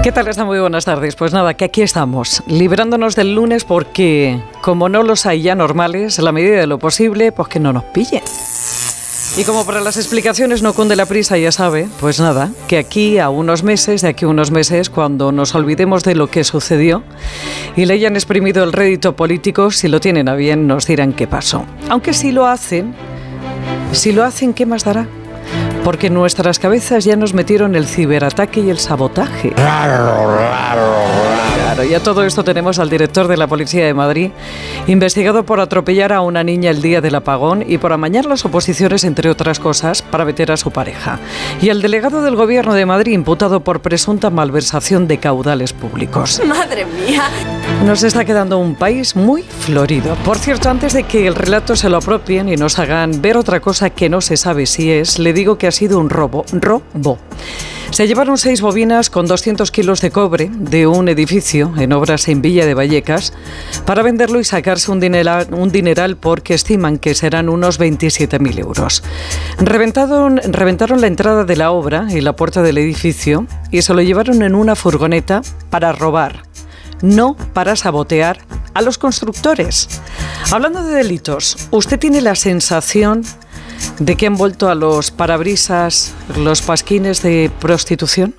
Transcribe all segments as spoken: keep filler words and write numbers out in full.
¿Qué tal están? Muy buenas tardes. Pues nada, que aquí estamos, librándonos del lunes porque, como no los hay ya normales, a la medida de lo posible, pues que no nos pillen. Y como para las explicaciones no cunde la prisa, ya sabe, pues nada, que aquí a unos meses, de aquí a unos meses, cuando nos olvidemos de lo que sucedió y le hayan exprimido el rédito político, si lo tienen a bien, nos dirán qué pasó. Aunque si lo hacen, si lo hacen, ¿qué más dará? Porque en nuestras cabezas ya nos metieron el ciberataque y el sabotaje. Claro, y a todo esto tenemos al director de la Policía de Madrid, investigado por atropellar a una niña el día del apagón y por amañar las oposiciones, entre otras cosas, para meter a su pareja. Y al delegado del Gobierno de Madrid, imputado por presunta malversación de caudales públicos. ¡Madre mía! Nos está quedando un país muy florido. Por cierto, antes de que el relato se lo apropien y nos hagan ver otra cosa que no se sabe si es, le digo que ha sido un robo. Robo. Se llevaron seis bobinas con doscientos kilos de cobre de un edificio en obras en Villa de Vallecas para venderlo y sacarse un dineral, un dineral porque estiman que serán unos veintisiete mil euros. Reventaron, reventaron la entrada de la obra y la puerta del edificio y se lo llevaron en una furgoneta para robar, no para sabotear a los constructores. Hablando de delitos, ¿usted tiene la sensación de que han vuelto a los parabrisas los pasquines de prostitución?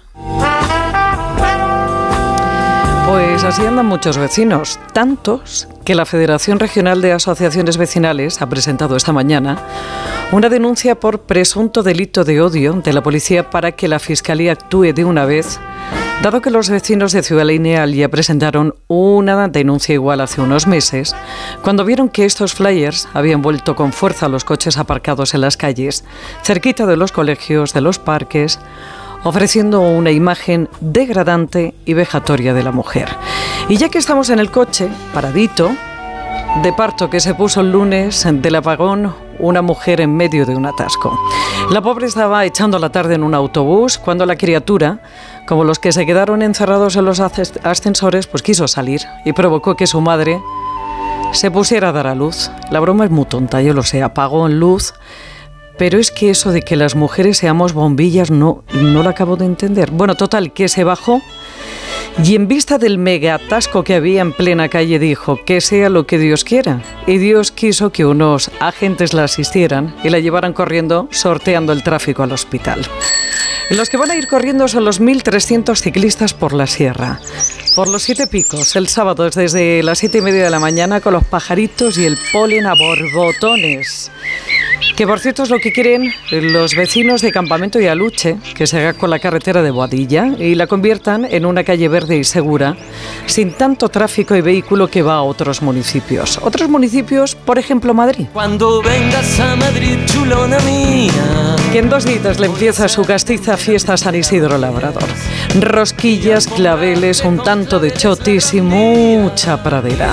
Pues así andan muchos vecinos, tantos que la Federación Regional de Asociaciones Vecinales ha presentado esta mañana una denuncia por presunto delito de odio de la policía para que la Fiscalía actúe de una vez, dado que los vecinos de Ciudad Lineal ya presentaron una denuncia igual hace unos meses, cuando vieron que estos flyers habían vuelto con fuerza a los coches aparcados en las calles, cerquita de los colegios, de los parques, ofreciendo una imagen degradante y vejatoria de la mujer. Y ya que estamos en el coche, paradito, de parto que se puso el lunes del apagón, una mujer en medio de un atasco. La pobre estaba echando la tarde en un autobús cuando la criatura, como los que se quedaron encerrados en los ascensores, pues quiso salir y provocó que su madre se pusiera a dar a luz. La broma es muy tonta, yo lo sé, apagó en luz, pero es que eso de que las mujeres seamos bombillas no, no lo acabo de entender. Bueno, total, que se bajó y en vista del mega atasco que había en plena calle dijo que sea lo que Dios quiera. Y Dios quiso que unos agentes la asistieran y la llevaran corriendo, sorteando el tráfico al hospital. Y los que van a ir corriendo son los mil trescientos ciclistas por la sierra. Por los siete picos, el sábado desde las siete y media de la mañana con los pajaritos y el polen a borbotones. Que por cierto es lo que quieren los vecinos de Campamento y Aluche, que se haga con la carretera de Boadilla y la conviertan en una calle verde y segura, sin tanto tráfico y vehículo que va a otros municipios. Otros municipios, por ejemplo, Madrid. Cuando vengas a Madrid, chulona mía. Que en dos días le empieza su castiza fiesta San Isidro Labrador. Rosquillas, claveles, un tanto de chotis y mucha pradera.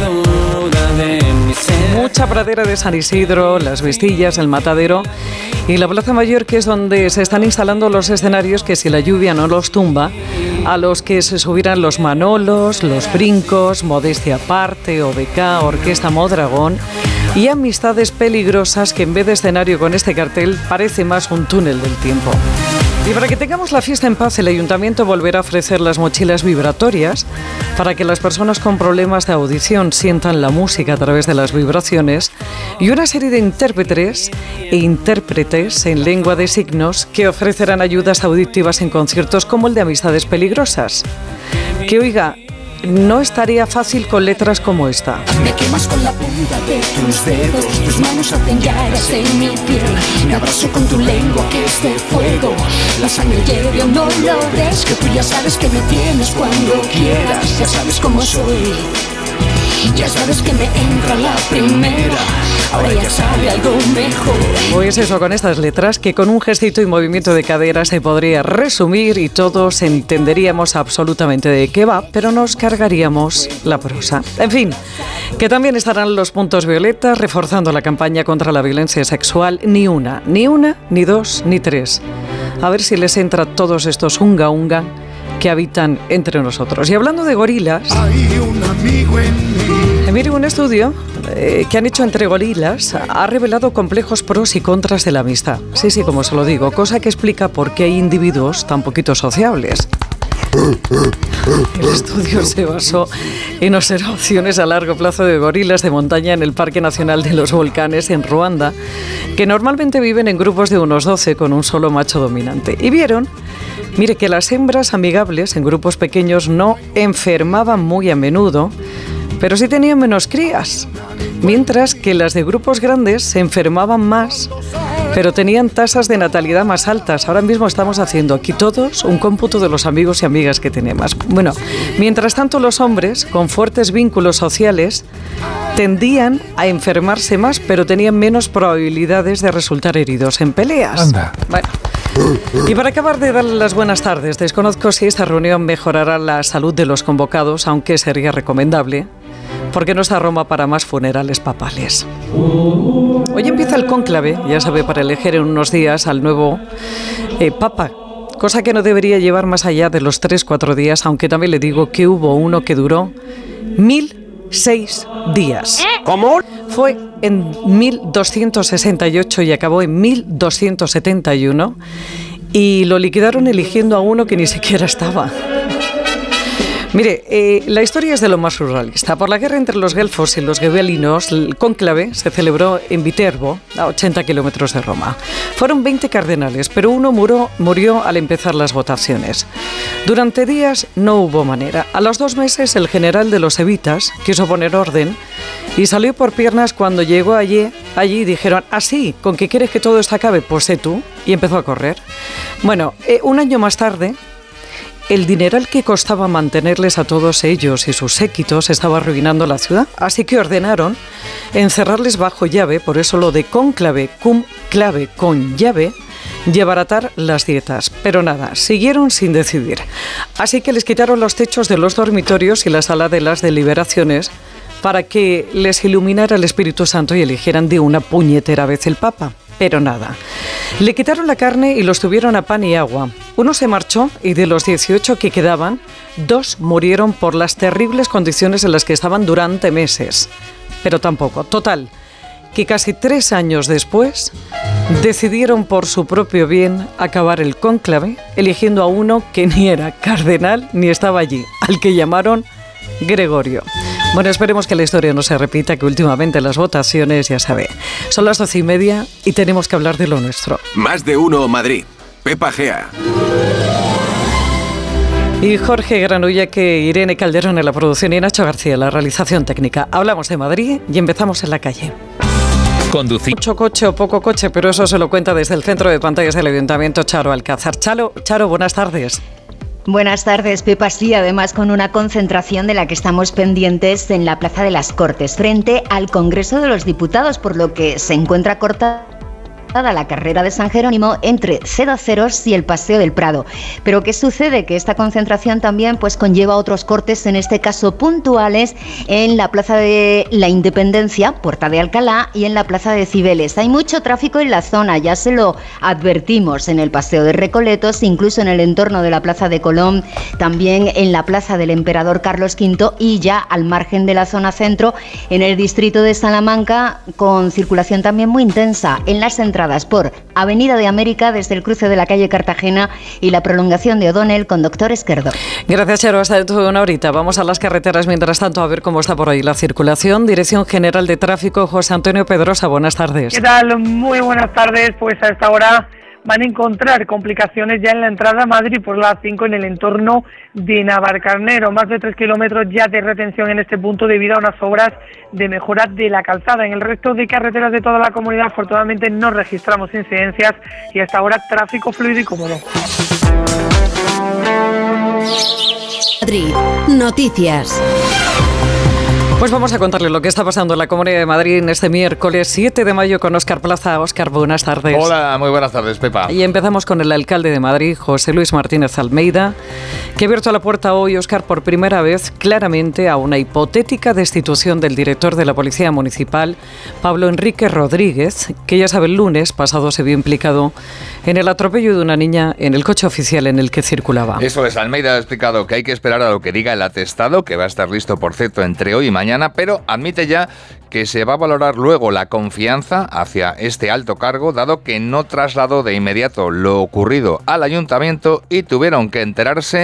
Mucha pradera de San Isidro, las Vistillas, el Matadero y la Plaza Mayor, que es donde se están instalando los escenarios que si la lluvia no los tumba, a los que se subirán los Manolos, los Brincos, Modestia Aparte, O B K, Orquesta Modragón y Amistades Peligrosas, que en vez de escenario con este cartel parece más un túnel del tiempo. Y para que tengamos la fiesta en paz, el Ayuntamiento volverá a ofrecer las mochilas vibratorias para que las personas con problemas de audición sientan la música a través de las vibraciones y una serie de intérpretes e intérpretes en lengua de signos que ofrecerán ayudas auditivas en conciertos como el de Amistades Peligrosas. Que oiga, no estaría fácil con letras como esta. Me quemas con la punta de tus dedos, tus manos hacen llagas en mi piel. Me abrazo con tu lengua que es de fuego. La sangre hierve, no lo ves, que tú ya sabes que me tienes cuando quieras. Ya sabes cómo soy, ya sabes que me entra la primera. Ahora ya sabe algo mejor. Pues eso, con estas letras que con un gestito y movimiento de cadera se podría resumir y todos entenderíamos absolutamente de qué va, pero nos cargaríamos la prosa. En fin, que también estarán los puntos violetas reforzando la campaña contra la violencia sexual. Ni una, ni una, ni dos, ni tres. A ver si les entra todos estos unga unga que habitan entre nosotros. Y hablando de gorilas, hay un amigo en mí. Mire, un estudio eh, que han hecho entre gorilas ha revelado complejos pros y contras de la amistad. Sí, sí, como se lo digo, cosa que explica por qué hay individuos tan poquito sociables. El estudio se basó en observaciones a largo plazo de gorilas de montaña en el Parque Nacional de los Volcanes en Ruanda, que normalmente viven en grupos de unos doce con un solo macho dominante. Y vieron, mire, que las hembras amigables en grupos pequeños no enfermaban muy a menudo, pero sí tenían menos crías, mientras que las de grupos grandes se enfermaban más, pero tenían tasas de natalidad más altas. Ahora mismo estamos haciendo aquí todos un cómputo de los amigos y amigas que tenemos. Bueno, mientras tanto los hombres, con fuertes vínculos sociales, tendían a enfermarse más, pero tenían menos probabilidades de resultar heridos en peleas. Anda. Bueno. Y para acabar de darle las buenas tardes, desconozco si esta reunión mejorará la salud de los convocados, aunque sería recomendable, porque no está Roma para más funerales papales. Hoy empieza el cónclave, ya sabe, para elegir en unos días al nuevo eh, papa, cosa que no debería llevar más allá de los tres cuatro días, aunque también le digo que hubo uno que duró mil seis días. ¿Cómo? Fue en mil doscientos sesenta y ocho y acabó en mil doscientos setenta y uno, y lo liquidaron eligiendo a uno que ni siquiera estaba. Mire, eh, la historia es de lo más surrealista. Por la guerra entre los guelfos y los gibelinos, el cónclave se celebró en Viterbo, a ochenta kilómetros de Roma. Fueron veinte cardenales, pero uno murió, murió al empezar las votaciones. Durante días no hubo manera. A los dos meses, el general de los evitas quiso poner orden y salió por piernas. Cuando llegó allí, allí dijeron, así, ¿con qué quieres que todo esto acabe? Pues sé tú. Y empezó a correr. Bueno, eh, un año más tarde, el dineral que costaba mantenerles a todos ellos y sus séquitos estaba arruinando la ciudad, así que ordenaron encerrarles bajo llave, por eso lo de cónclave, cum clave, con llave, y abaratar las dietas. Pero nada, siguieron sin decidir. Así que les quitaron los techos de los dormitorios y la sala de las deliberaciones para que les iluminara el Espíritu Santo y eligieran de una puñetera vez el Papa. Pero nada. Le quitaron la carne y los tuvieron a pan y agua. Uno se marchó y de los dieciocho que quedaban, dos murieron por las terribles condiciones en las que estaban durante meses. Pero tampoco. Total, que casi tres años después decidieron por su propio bien acabar el cónclave, eligiendo a uno que ni era cardenal ni estaba allí, al que llamaron Gregorio. Bueno, esperemos que la historia no se repita, que últimamente las votaciones, ya sabe, son las doce y media y tenemos que hablar de lo nuestro. Más de uno Madrid. Pepa Gea. Y Jorge Granulla, que Irene Calderón en la producción y Nacho García en la realización técnica. Hablamos de Madrid y empezamos en la calle. Conducir. Mucho coche o poco coche, pero eso se lo cuenta desde el centro de pantallas del Ayuntamiento Charo Alcázar. Charo, Charo, buenas tardes. Buenas tardes, Pepa. Sí, además con una concentración de la que estamos pendientes en la Plaza de las Cortes, frente al Congreso de los Diputados, por lo que se encuentra cortada la carrera de San Jerónimo entre Cero Ceros y el Paseo del Prado. Pero ¿qué sucede? Que esta concentración también pues conlleva otros cortes, en este caso puntuales, en la Plaza de la Independencia, Puerta de Alcalá, y en la Plaza de Cibeles. Hay mucho tráfico en la zona, ya se lo advertimos en el Paseo de Recoletos, incluso en el entorno de la Plaza de Colón, también en la Plaza del Emperador Carlos quinto y ya al margen de la zona centro, en el distrito de Salamanca, con circulación también muy intensa en las entradas por Avenida de América desde el cruce de la calle Cartagena y la prolongación de O'Donnell con Doctor Esquerdo. Gracias, Charo. Hasta dentro de una horita. Vamos a las carreteras mientras tanto a ver cómo está por ahí la circulación. Dirección General de Tráfico, José Antonio Pedrosa. Buenas tardes. ¿Qué tal? Muy buenas tardes. Pues a esta hora van a encontrar complicaciones ya en la entrada a Madrid por la A cinco en el entorno de Navalcarnero. Más de tres kilómetros ya de retención en este punto debido a unas obras de mejora de la calzada. En el resto de carreteras de toda la comunidad, afortunadamente, no registramos incidencias y hasta ahora tráfico fluido y cómodo. Madrid, noticias. Pues vamos a contarle lo que está pasando en la Comunidad de Madrid en este miércoles siete de mayo con Óscar Plaza. Óscar, buenas tardes. Hola, muy buenas tardes, Pepa. Y empezamos con el alcalde de Madrid, José Luis Martínez Almeida, que ha abierto la puerta hoy, Óscar, por primera vez claramente a una hipotética destitución del director de la Policía Municipal, Pablo Enrique Rodríguez, que ya sabe, el lunes pasado se vio implicado en el atropello de una niña en el coche oficial en el que circulaba. Eso es, Almeida ha explicado que hay que esperar a lo que diga el atestado, que va a estar listo, por cierto, entre hoy y mañana. Mañana, pero admite ya que se va a valorar luego la confianza hacia este alto cargo, dado que no trasladó de inmediato lo ocurrido al ayuntamiento y tuvieron que enterarse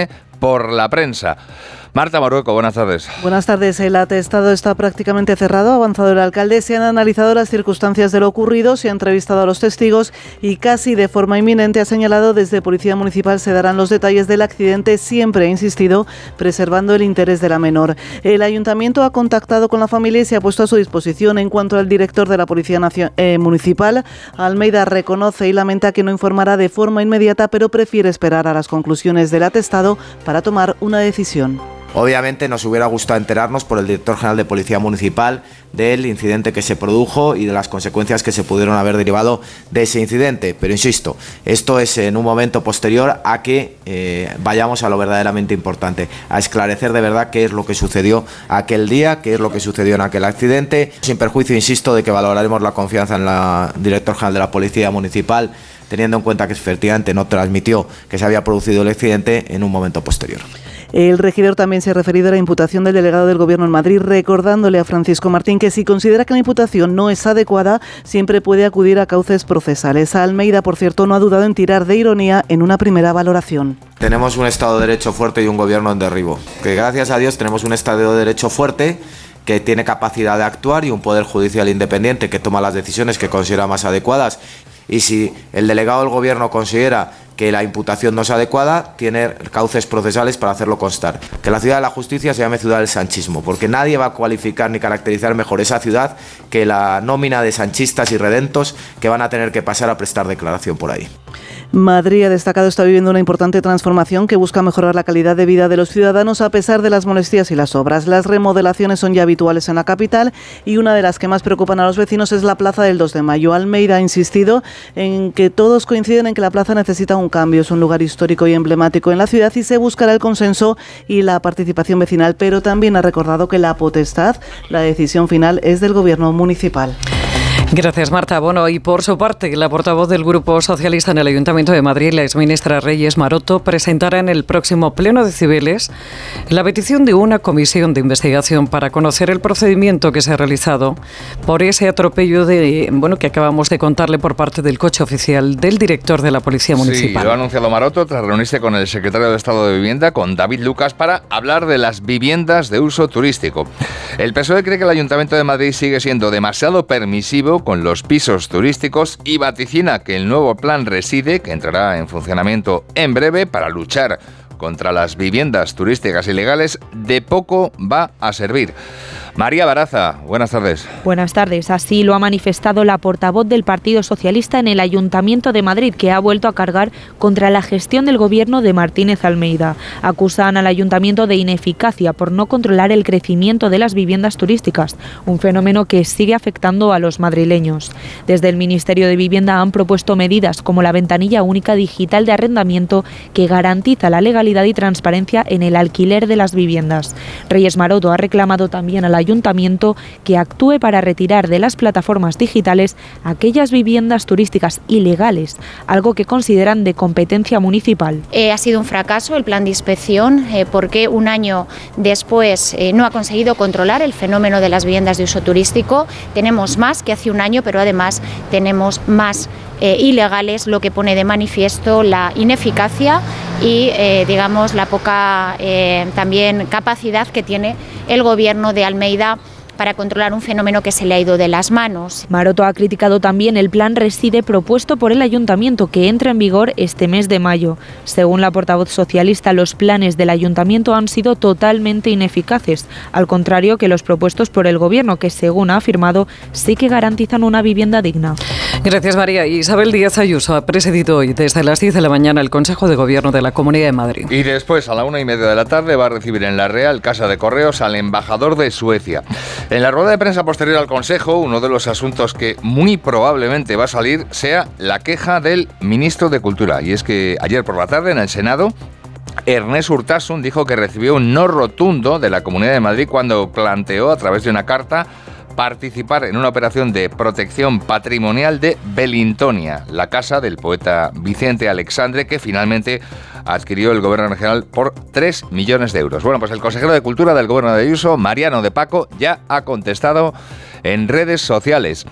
por la prensa. Marta Morueco, buenas tardes. Buenas tardes. El atestado está prácticamente cerrado. Ha avanzado el alcalde. Se han analizado las circunstancias de lo ocurrido, se ha entrevistado a los testigos y casi de forma inminente ha señalado desde Policía Municipal se darán los detalles del accidente, siempre, ha insistido, preservando el interés de la menor. El Ayuntamiento ha contactado con la familia y se ha puesto a su disposición. En cuanto al director de la Policía Nacio- eh, Municipal, Almeida reconoce y lamenta que no informará de forma inmediata, pero prefiere esperar a las conclusiones del atestado para tomar una decisión. Obviamente nos hubiera gustado enterarnos por el director general de Policía Municipal del incidente que se produjo y de las consecuencias que se pudieron haber derivado de ese incidente. Pero insisto, esto es en un momento posterior a que eh, vayamos a lo verdaderamente importante, a esclarecer de verdad qué es lo que sucedió aquel día, qué es lo que sucedió en aquel accidente, sin perjuicio, insisto, de que valoraremos la confianza en la director general de la Policía Municipal, teniendo en cuenta que efectivamente no transmitió que se había producido el accidente en un momento posterior. El regidor también se ha referido a la imputación del delegado del Gobierno en Madrid, recordándole a Francisco Martín que si considera que la imputación no es adecuada, siempre puede acudir a cauces procesales. Almeida, por cierto, no ha dudado en tirar de ironía en una primera valoración. Tenemos un Estado de Derecho fuerte y un Gobierno en derribo. Que gracias a Dios tenemos un Estado de Derecho fuerte que tiene capacidad de actuar y un Poder Judicial independiente que toma las decisiones que considera más adecuadas. Y si el delegado del Gobierno considera que la imputación no es adecuada, tiene cauces procesales para hacerlo constar. Que la ciudad de la justicia se llame ciudad del sanchismo, porque nadie va a cualificar ni caracterizar mejor esa ciudad que la nómina de sanchistas y redentos que van a tener que pasar a prestar declaración por ahí. Madrid, ha destacado, está viviendo una importante transformación que busca mejorar la calidad de vida de los ciudadanos a pesar de las molestias y las obras. Las remodelaciones son ya habituales en la capital y una de las que más preocupan a los vecinos es la Plaza del dos de mayo. Almeida ha insistido en que todos coinciden en que la plaza necesita un cambio. Es un lugar histórico y emblemático en la ciudad y se buscará el consenso y la participación vecinal, pero también ha recordado que la potestad, la decisión final es del Gobierno municipal. Gracias, Marta. Bueno, y por su parte, la portavoz del Grupo Socialista en el Ayuntamiento de Madrid, la exministra Reyes Maroto, presentará en el próximo Pleno de Cibeles la petición de una comisión de investigación para conocer el procedimiento que se ha realizado por ese atropello de, bueno, que acabamos de contarle por parte del coche oficial del director de la Policía Municipal. Sí, lo ha anunciado Maroto tras reunirse con el secretario de Estado de Vivienda, con David Lucas, para hablar de las viviendas de uso turístico. El P S O E cree que el Ayuntamiento de Madrid sigue siendo demasiado permisivo con los pisos turísticos y vaticina que el nuevo plan Reside, que entrará en funcionamiento en breve para luchar contra las viviendas turísticas ilegales, de poco va a servir. María Baraza, buenas tardes. Buenas tardes. Así lo ha manifestado la portavoz del Partido Socialista en el Ayuntamiento de Madrid, que ha vuelto a cargar contra la gestión del gobierno de Martínez Almeida. Acusan al Ayuntamiento de ineficacia por no controlar el crecimiento de las viviendas turísticas, un fenómeno que sigue afectando a los madrileños. Desde el Ministerio de Vivienda han propuesto medidas como la ventanilla única digital de arrendamiento que garantiza la legalidad y transparencia en el alquiler de las viviendas. Reyes Maroto ha reclamado también al Ayuntamiento que actúe para retirar de las plataformas digitales aquellas viviendas turísticas ilegales, algo que consideran de competencia municipal. Eh, ha sido un fracaso el plan de inspección eh, porque un año después eh, no ha conseguido controlar el fenómeno de las viviendas de uso turístico. Tenemos más que hace un año, pero además tenemos más eh, ilegales, lo que pone de manifiesto la ineficacia y eh, digamos la poca eh, también capacidad que tiene el gobierno de Almeida para controlar un fenómeno que se le ha ido de las manos. Maroto ha criticado también el plan Reside propuesto por el Ayuntamiento, que entra en vigor este mes de mayo. Según la portavoz socialista, los planes del Ayuntamiento han sido totalmente ineficaces, al contrario que los propuestos por el Gobierno, que según ha afirmado, sí que garantizan una vivienda digna. Gracias, María. Isabel Díaz Ayuso ha presidido hoy desde las diez de la mañana el Consejo de Gobierno de la Comunidad de Madrid. Y después, a la una y media de la tarde, va a recibir en la Real Casa de Correos al embajador de Suecia. En la rueda de prensa posterior al Consejo, uno de los asuntos que muy probablemente va a salir sea la queja del ministro de Cultura. Y es que ayer por la tarde en el Senado, Ernest Urtasun dijo que recibió un no rotundo de la Comunidad de Madrid cuando planteó a través de una carta participar en una operación de protección patrimonial de Belintonia, la casa del poeta Vicente Alexandre, que finalmente adquirió el Gobierno regional por tres millones de euros. Bueno, pues el consejero de Cultura del Gobierno de Ayuso, Mariano de Paco, ya ha contestado en redes sociales.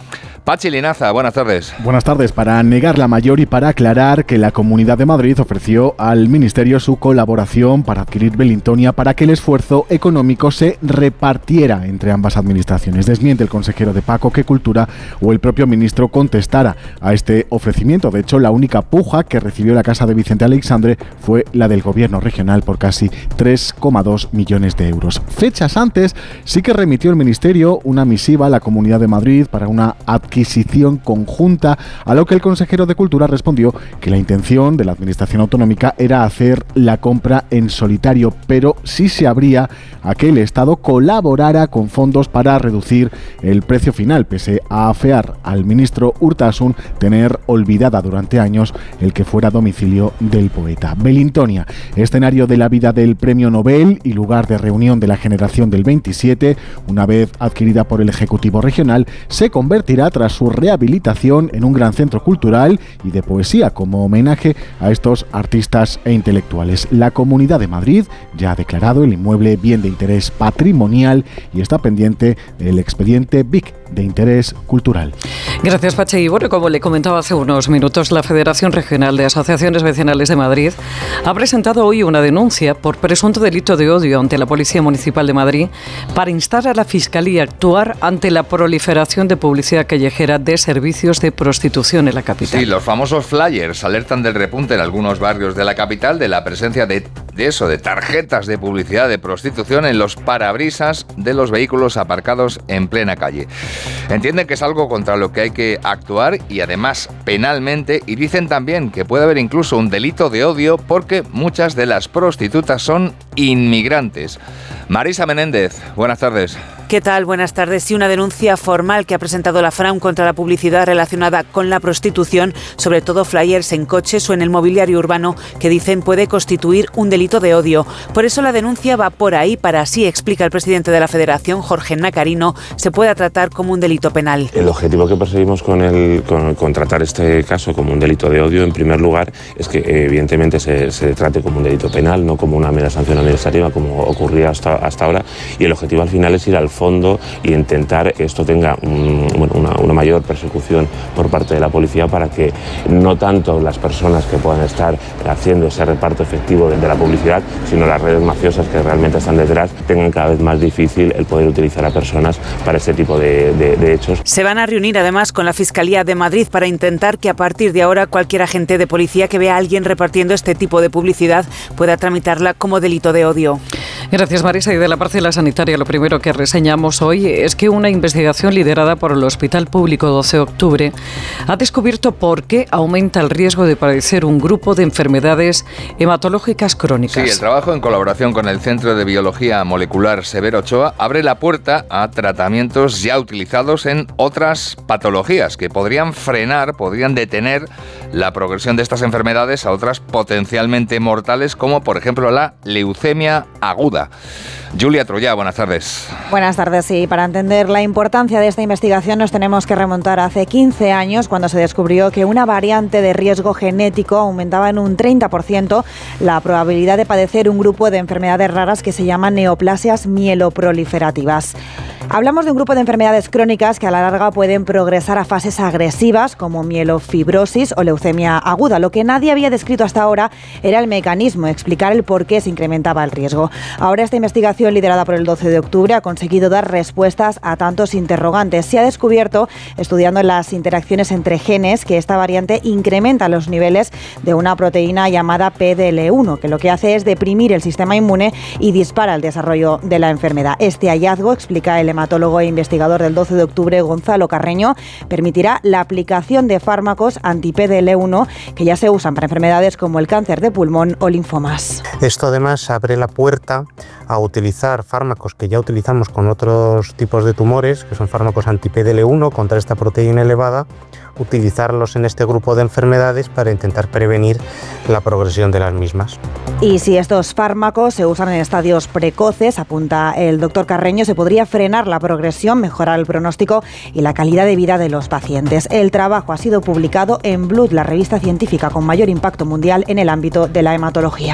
Pachi Linaza, buenas tardes. Buenas tardes. Para negar la mayor y para aclarar que la Comunidad de Madrid ofreció al Ministerio su colaboración para adquirir Belintonia para que el esfuerzo económico se repartiera entre ambas administraciones. Desmiente el consejero de Paco que Cultura o el propio ministro contestara a este ofrecimiento. De hecho, la única puja que recibió la Casa de Vicente Aleixandre fue la del Gobierno regional por casi tres coma dos millones de euros. Fechas antes, sí que remitió el Ministerio una misiva a la Comunidad de Madrid para una adquisición conjunta, a lo que el consejero de Cultura respondió que la intención de la Administración Autonómica era hacer la compra en solitario, pero sí se abría a que el Estado colaborara con fondos para reducir el precio final, pese a afear al ministro Urtasun tener olvidada durante años el que fuera domicilio del poeta. Belintonia, escenario de la vida del Premio Nobel y lugar de reunión de la generación del veintisiete, una vez adquirida por el Ejecutivo Regional, se convertirá tras su rehabilitación en un gran centro cultural y de poesía como homenaje a estos artistas e intelectuales. La Comunidad de Madrid ya ha declarado el inmueble bien de interés patrimonial y está pendiente del expediente B I C de interés cultural. Gracias, Pachi. Y bueno, como le comentaba hace unos minutos, la Federación Regional de Asociaciones Vecinales de Madrid ha presentado hoy una denuncia por presunto delito de odio ante la Policía Municipal de Madrid para instar a la Fiscalía a actuar ante la proliferación de publicidad callejera de servicios de prostitución en la capital. Sí, los famosos flyers alertan del repunte en algunos barrios de la capital de la presencia de, de eso, de tarjetas de publicidad de prostitución en los parabrisas de los vehículos aparcados en plena calle. Entienden que es algo contra lo que hay que actuar y además penalmente, y dicen también que puede haber incluso un delito de odio porque muchas de las prostitutas son inmigrantes. Marisa Menéndez, buenas tardes. ¿Qué tal? Buenas tardes. Sí, una denuncia formal que ha presentado la FRAUM contra la publicidad relacionada con la prostitución, sobre todo flyers en coches o en el mobiliario urbano, que dicen puede constituir un delito de odio. Por eso la denuncia va por ahí, para así, explica el presidente de la Federación, Jorge Nacarino, se pueda tratar como un delito penal. El objetivo que perseguimos con, el, con, con tratar este caso como un delito de odio, en primer lugar, es que evidentemente se, se trate como un delito penal, no como una mera sanción administrativa, como ocurría hasta, hasta ahora, y el objetivo al final es ir al fondo y intentar que esto tenga un, bueno, una, una mayor persecución por parte de la policía para que no tanto las personas que puedan estar haciendo ese reparto efectivo de, de la publicidad, sino las redes mafiosas que realmente están detrás, tengan cada vez más difícil el poder utilizar a personas para este tipo de, de, de hechos. Se van a reunir además con la Fiscalía de Madrid para intentar que a partir de ahora cualquier agente de policía que vea a alguien repartiendo este tipo de publicidad pueda tramitarla como delito de odio. Gracias, Marisa. Y de la parcela sanitaria, lo primero que reseñamos hoy es que una investigación liderada por el Hospital Público doce de octubre ha descubierto por qué aumenta el riesgo de padecer un grupo de enfermedades hematológicas crónicas. Sí, el trabajo en colaboración con el Centro de Biología Molecular Severo Ochoa abre la puerta a tratamientos ya utilizados en otras patologías que podrían frenar, podrían detener la progresión de estas enfermedades a otras potencialmente mortales, como por ejemplo la leucemia aguda. Julia Troya, buenas tardes. Buenas tardes, sí. Para entender la importancia de esta investigación nos tenemos que remontar a hace quince años, cuando se descubrió que una variante de riesgo genético aumentaba en un treinta por ciento la probabilidad de padecer un grupo de enfermedades raras que se llaman neoplasias mieloproliferativas. Hablamos de un grupo de enfermedades crónicas que a la larga pueden progresar a fases agresivas como mielofibrosis o leucemia aguda. Lo que nadie había descrito hasta ahora era el mecanismo, explicar el por qué se incrementaba el riesgo. Ahora esta investigación liderada por el doce de octubre ha conseguido dar respuestas a tantos interrogantes. Se ha descubierto, estudiando las interacciones entre genes, que esta variante incrementa los niveles de una proteína llamada P D L uno, que lo que hace es deprimir el sistema inmune y dispara el desarrollo de la enfermedad. Este hallazgo, explica el hematólogo e investigador del doce de octubre, Gonzalo Carreño, permitirá la aplicación de fármacos anti-P D L uno que ya se usan para enfermedades como el cáncer de pulmón o linfomas. Esto además abre la puerta a utilizar fármacos que ya utilizamos con otros tipos de tumores, que son fármacos anti-P D L uno contra esta proteína elevada, utilizarlos en este grupo de enfermedades para intentar prevenir la progresión de las mismas. Y si estos fármacos se usan en estadios precoces, apunta el doctor Carreño, se podría frenar la progresión, mejorar el pronóstico y la calidad de vida de los pacientes. El trabajo ha sido publicado en Blood, la revista científica con mayor impacto mundial en el ámbito de la hematología.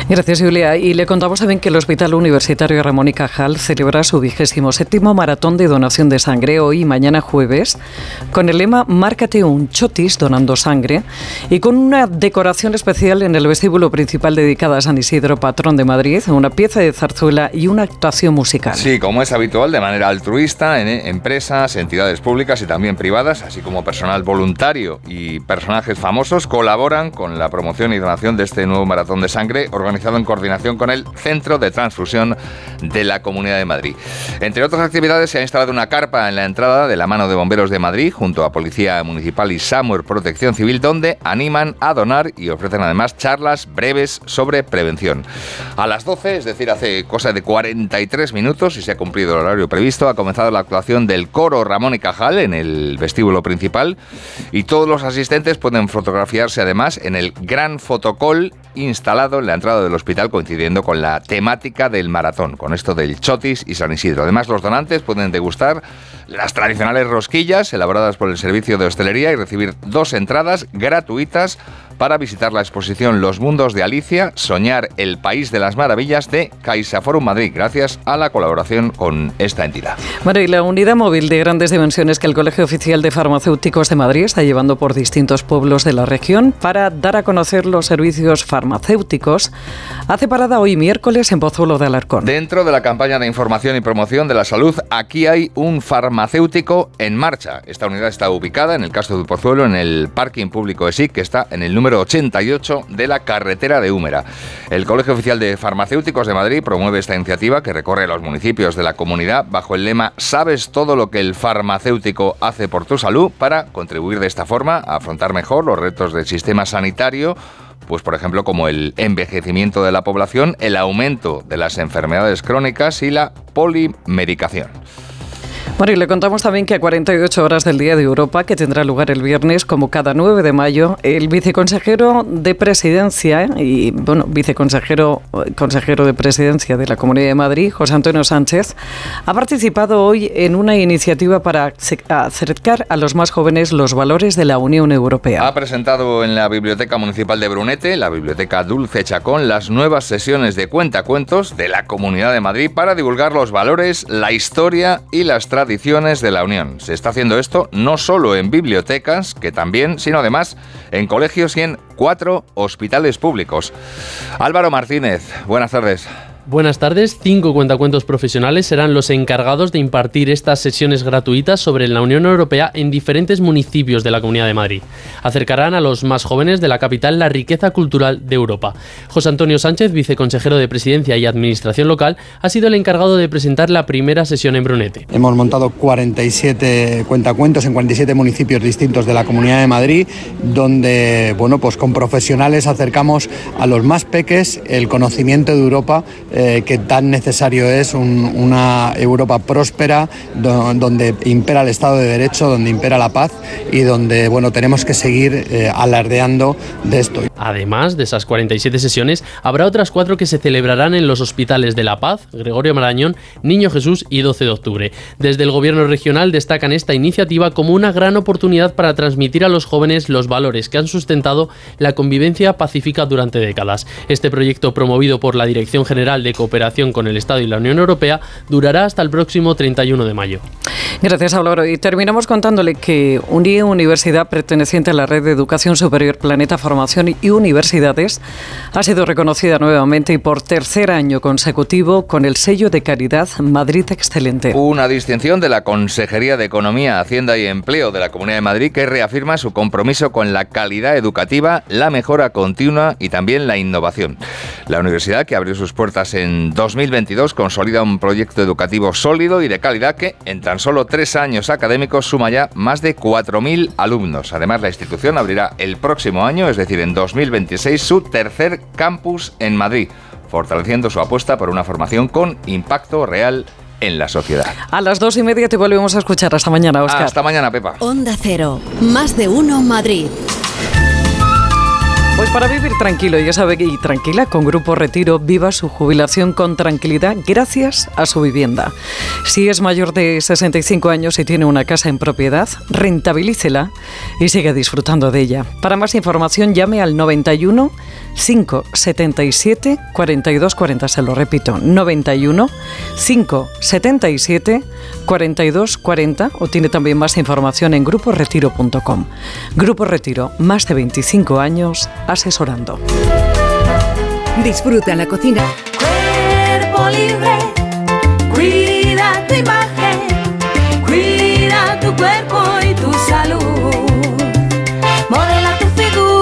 Gracias, Julia. Y le contamos también que el Hospital Universitario Ramón y Cajal celebra su vigésimo séptimo maratón de donación de sangre hoy y mañana jueves, con el lema Márcate un chotis donando sangre y con una decoración especial en el vestíbulo principal dedicada a San Isidro, patrón de Madrid, una pieza de zarzuela y una actuación musical. Sí, como es habitual, de manera altruista en empresas, entidades públicas y también privadas, así como personal voluntario y personajes famosos colaboran con la promoción y donación de este nuevo maratón de sangre organizado en coordinación con el Centro de Transfusión de la Comunidad de Madrid. Entre otras actividades, se ha instalado una carpa en la entrada de la mano de Bomberos de Madrid junto a Policía Municipal y SAMUR Protección Civil, donde animan a donar y ofrecen además charlas breves sobre prevención. A las doce, es decir, hace cosa de cuarenta y tres minutos, y se ha cumplido el horario previsto, ha comenzado la actuación del coro Ramón y Cajal en el vestíbulo principal y todos los asistentes pueden fotografiarse además en el gran fotocall instalado en la entrada del hospital, coincidiendo con la temática del maratón, con esto del chotis y San Isidro. Además, los donantes pueden degustar las tradicionales rosquillas elaboradas por el servicio de hostelería y recibir dos entradas gratuitas para visitar la exposición Los Mundos de Alicia, Soñar el País de las Maravillas de CaixaForum Madrid, gracias a la colaboración con esta entidad. Bueno, y la unidad móvil de grandes dimensiones que el Colegio Oficial de Farmacéuticos de Madrid está llevando por distintos pueblos de la región para dar a conocer los servicios farmacéuticos hace parada hoy miércoles en Pozuelo de Alarcón. Dentro de la campaña de información y promoción de la salud, aquí hay un farmacéutico en marcha. Esta unidad está ubicada, en el caso de Pozuelo, en el parking público E S I C, que está en el número ochenta y ocho de la carretera de Úmera. El Colegio Oficial de Farmacéuticos de Madrid promueve esta iniciativa que recorre los municipios de la comunidad bajo el lema «Sabes todo lo que el farmacéutico hace por tu salud», para contribuir de esta forma a afrontar mejor los retos del sistema sanitario, pues por ejemplo como el envejecimiento de la población, el aumento de las enfermedades crónicas y la polimedicación. Bueno, y le contamos también que a cuarenta y ocho horas del Día de Europa, que tendrá lugar el viernes, como cada nueve de mayo, el viceconsejero de Presidencia y, bueno, viceconsejero consejero de Presidencia de la Comunidad de Madrid, José Antonio Sánchez, ha participado hoy en una iniciativa para acercar a los más jóvenes los valores de la Unión Europea. Ha presentado en la Biblioteca Municipal de Brunete, la Biblioteca Dulce Chacón, las nuevas sesiones de cuentacuentos de la Comunidad de Madrid para divulgar los valores, la historia y las tradiciones de la Unión. Se está haciendo esto no solo en bibliotecas, que también, sino además en colegios y en cuatro hospitales públicos. Álvaro Martínez, buenas tardes. Buenas tardes. Cinco cuentacuentos profesionales serán los encargados de impartir estas sesiones gratuitas sobre la Unión Europea en diferentes municipios de la Comunidad de Madrid. Acercarán a los más jóvenes de la capital la riqueza cultural de Europa. José Antonio Sánchez, viceconsejero de Presidencia y Administración Local, ha sido el encargado de presentar la primera sesión en Brunete. Hemos montado cuarenta y siete cuentacuentos en cuarenta y siete municipios distintos de la Comunidad de Madrid, donde, bueno, pues con profesionales acercamos a los más peques el conocimiento de Europa, Eh, que tan necesario es un, una Europa próspera, do, donde impera el Estado de Derecho, donde impera la paz y donde, bueno, tenemos que seguir eh, alardeando de esto. Además de esas cuarenta y siete sesiones, habrá otras cuatro que se celebrarán en los hospitales de La Paz, Gregorio Marañón, Niño Jesús y doce de octubre. Desde el Gobierno regional destacan esta iniciativa como una gran oportunidad para transmitir a los jóvenes los valores que han sustentado la convivencia pacífica durante décadas. Este proyecto, promovido por la Dirección General de Cooperación con el Estado y la Unión Europea, durará hasta el próximo treinta y uno de mayo. Gracias, Álvaro. Y terminamos contándole que una universidad perteneciente a la Red de Educación Superior Planeta Formación y Universidades ha sido reconocida nuevamente y por tercer año consecutivo con el sello de calidad Madrid Excelente. Una distinción de la Consejería de Economía, Hacienda y Empleo de la Comunidad de Madrid, que reafirma su compromiso con la calidad educativa, la mejora continua y también la innovación. La universidad, que abrió sus puertas en dos mil veintidós, consolida un proyecto educativo sólido y de calidad que en tan solo tres años académicos suma ya más de cuatro mil alumnos. Además, la institución abrirá el próximo año, es decir, en dos mil veintiséis, su tercer campus en Madrid, fortaleciendo su apuesta por una formación con impacto real en la sociedad. A las dos y media te volvemos a escuchar. Hasta mañana, Óscar. Hasta mañana, Pepa. Onda Cero, más de uno Madrid. Pues para vivir tranquilo, ya sabe, y tranquila, con Grupo Retiro viva su jubilación con tranquilidad gracias a su vivienda. Si es mayor de sesenta y cinco años y tiene una casa en propiedad, rentabilícela y siga disfrutando de ella. Para más información llame al noventa y uno cinco setenta y siete, cuarenta y dos cuarenta. Se lo repito, noventa y uno, cinco setenta y siete, cuarenta y dos cuarenta, o tiene también más información en grupo retiro punto com. Grupo Retiro, más de veinticinco años asesorando. Disfruta la cocina. Cuerpo libre, cuida tu imagen, cuida tu cuerpo y tu salud. Modela tu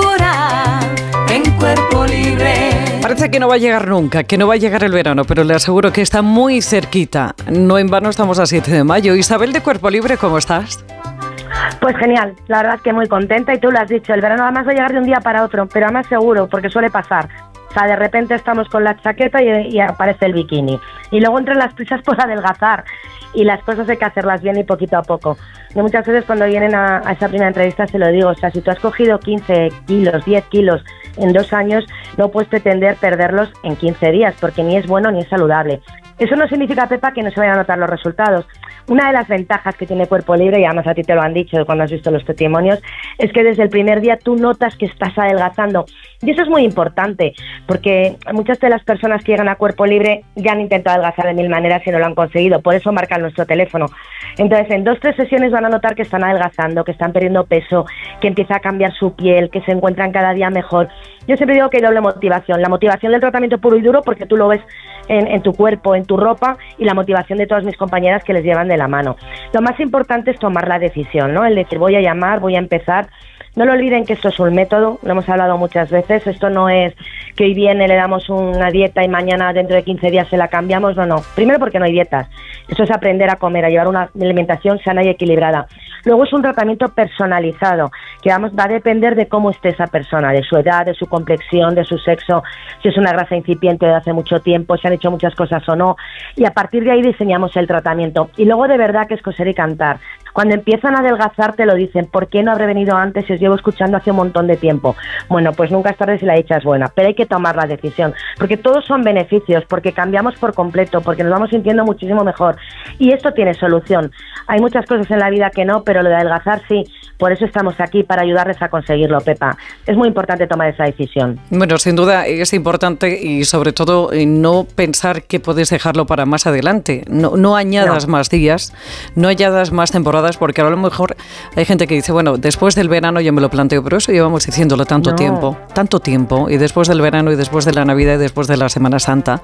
figura en Cuerpo Libre. Parece que no va a llegar nunca, que no va a llegar el verano, pero le aseguro que está muy cerquita. No en vano estamos a siete de mayo. Isabel de Cuerpo Libre, ¿cómo estás? Pues genial, la verdad es que muy contenta, y tú lo has dicho, el verano además va a llegar de un día para otro, pero además seguro, porque suele pasar. O sea, de repente estamos con la chaqueta y, y aparece el bikini. Y luego entran las prisas por adelgazar. Y las cosas hay que hacerlas bien y poquito a poco. Yo muchas veces cuando vienen a, a esa primera entrevista se lo digo, o sea, si tú has cogido quince kilos, diez kilos en dos años, no puedes pretender perderlos en quince días, porque ni es bueno ni es saludable. Eso no significa, Pepa, que no se vayan a notar los resultados. Una de las ventajas que tiene Cuerpo Libre, y además a ti te lo han dicho cuando has visto los testimonios, es que desde el primer día tú notas que estás adelgazando. Y eso es muy importante, porque muchas de las personas que llegan a Cuerpo Libre ya han intentado adelgazar de mil maneras y no lo han conseguido. Por eso marcan nuestro teléfono. Entonces, en dos o tres sesiones van a notar que están adelgazando, que están perdiendo peso, que empieza a cambiar su piel, que se encuentran cada día mejor. Yo siempre digo que hay doble motivación. La motivación del tratamiento puro y duro, porque tú lo ves en, en tu cuerpo, en tu ropa, y la motivación de todas mis compañeras que les llevan de la mano. Lo más importante es tomar la decisión, ¿no? El decir, voy a llamar, voy a empezar. No lo olviden que esto es un método, lo hemos hablado muchas veces. Esto no es que hoy viene, le damos una dieta y mañana dentro de quince días se la cambiamos. No, no. Primero, porque no hay dietas. Eso es aprender a comer, a llevar una alimentación sana y equilibrada. Luego es un tratamiento personalizado, que vamos, va a depender de cómo esté esa persona, de su edad, de su complexión, de su sexo, si es una grasa incipiente de hace mucho tiempo, si han hecho muchas cosas o no. Y a partir de ahí diseñamos el tratamiento. Y luego de verdad que es coser y cantar. Cuando empiezan a adelgazar te lo dicen, ¿por qué no habré venido antes si os llevo escuchando hace un montón de tiempo? Bueno, pues nunca es tarde si la dicha es buena, pero hay que tomar la decisión, porque todos son beneficios, porque cambiamos por completo, porque nos vamos sintiendo muchísimo mejor. Y esto tiene solución. Hay muchas cosas en la vida que no, pero lo de adelgazar sí. Por eso estamos aquí, para ayudarles a conseguirlo, Pepa. Es muy importante tomar esa decisión. Bueno, sin duda es importante, y sobre todo no pensar que puedes dejarlo para más adelante. No, no añadas no. más días, no añadas más temporadas, porque a lo mejor hay gente que dice, bueno, después del verano yo me lo planteo, pero eso llevamos diciéndolo tanto no. tiempo, tanto tiempo, y después del verano, y después de la Navidad, y después de la Semana Santa.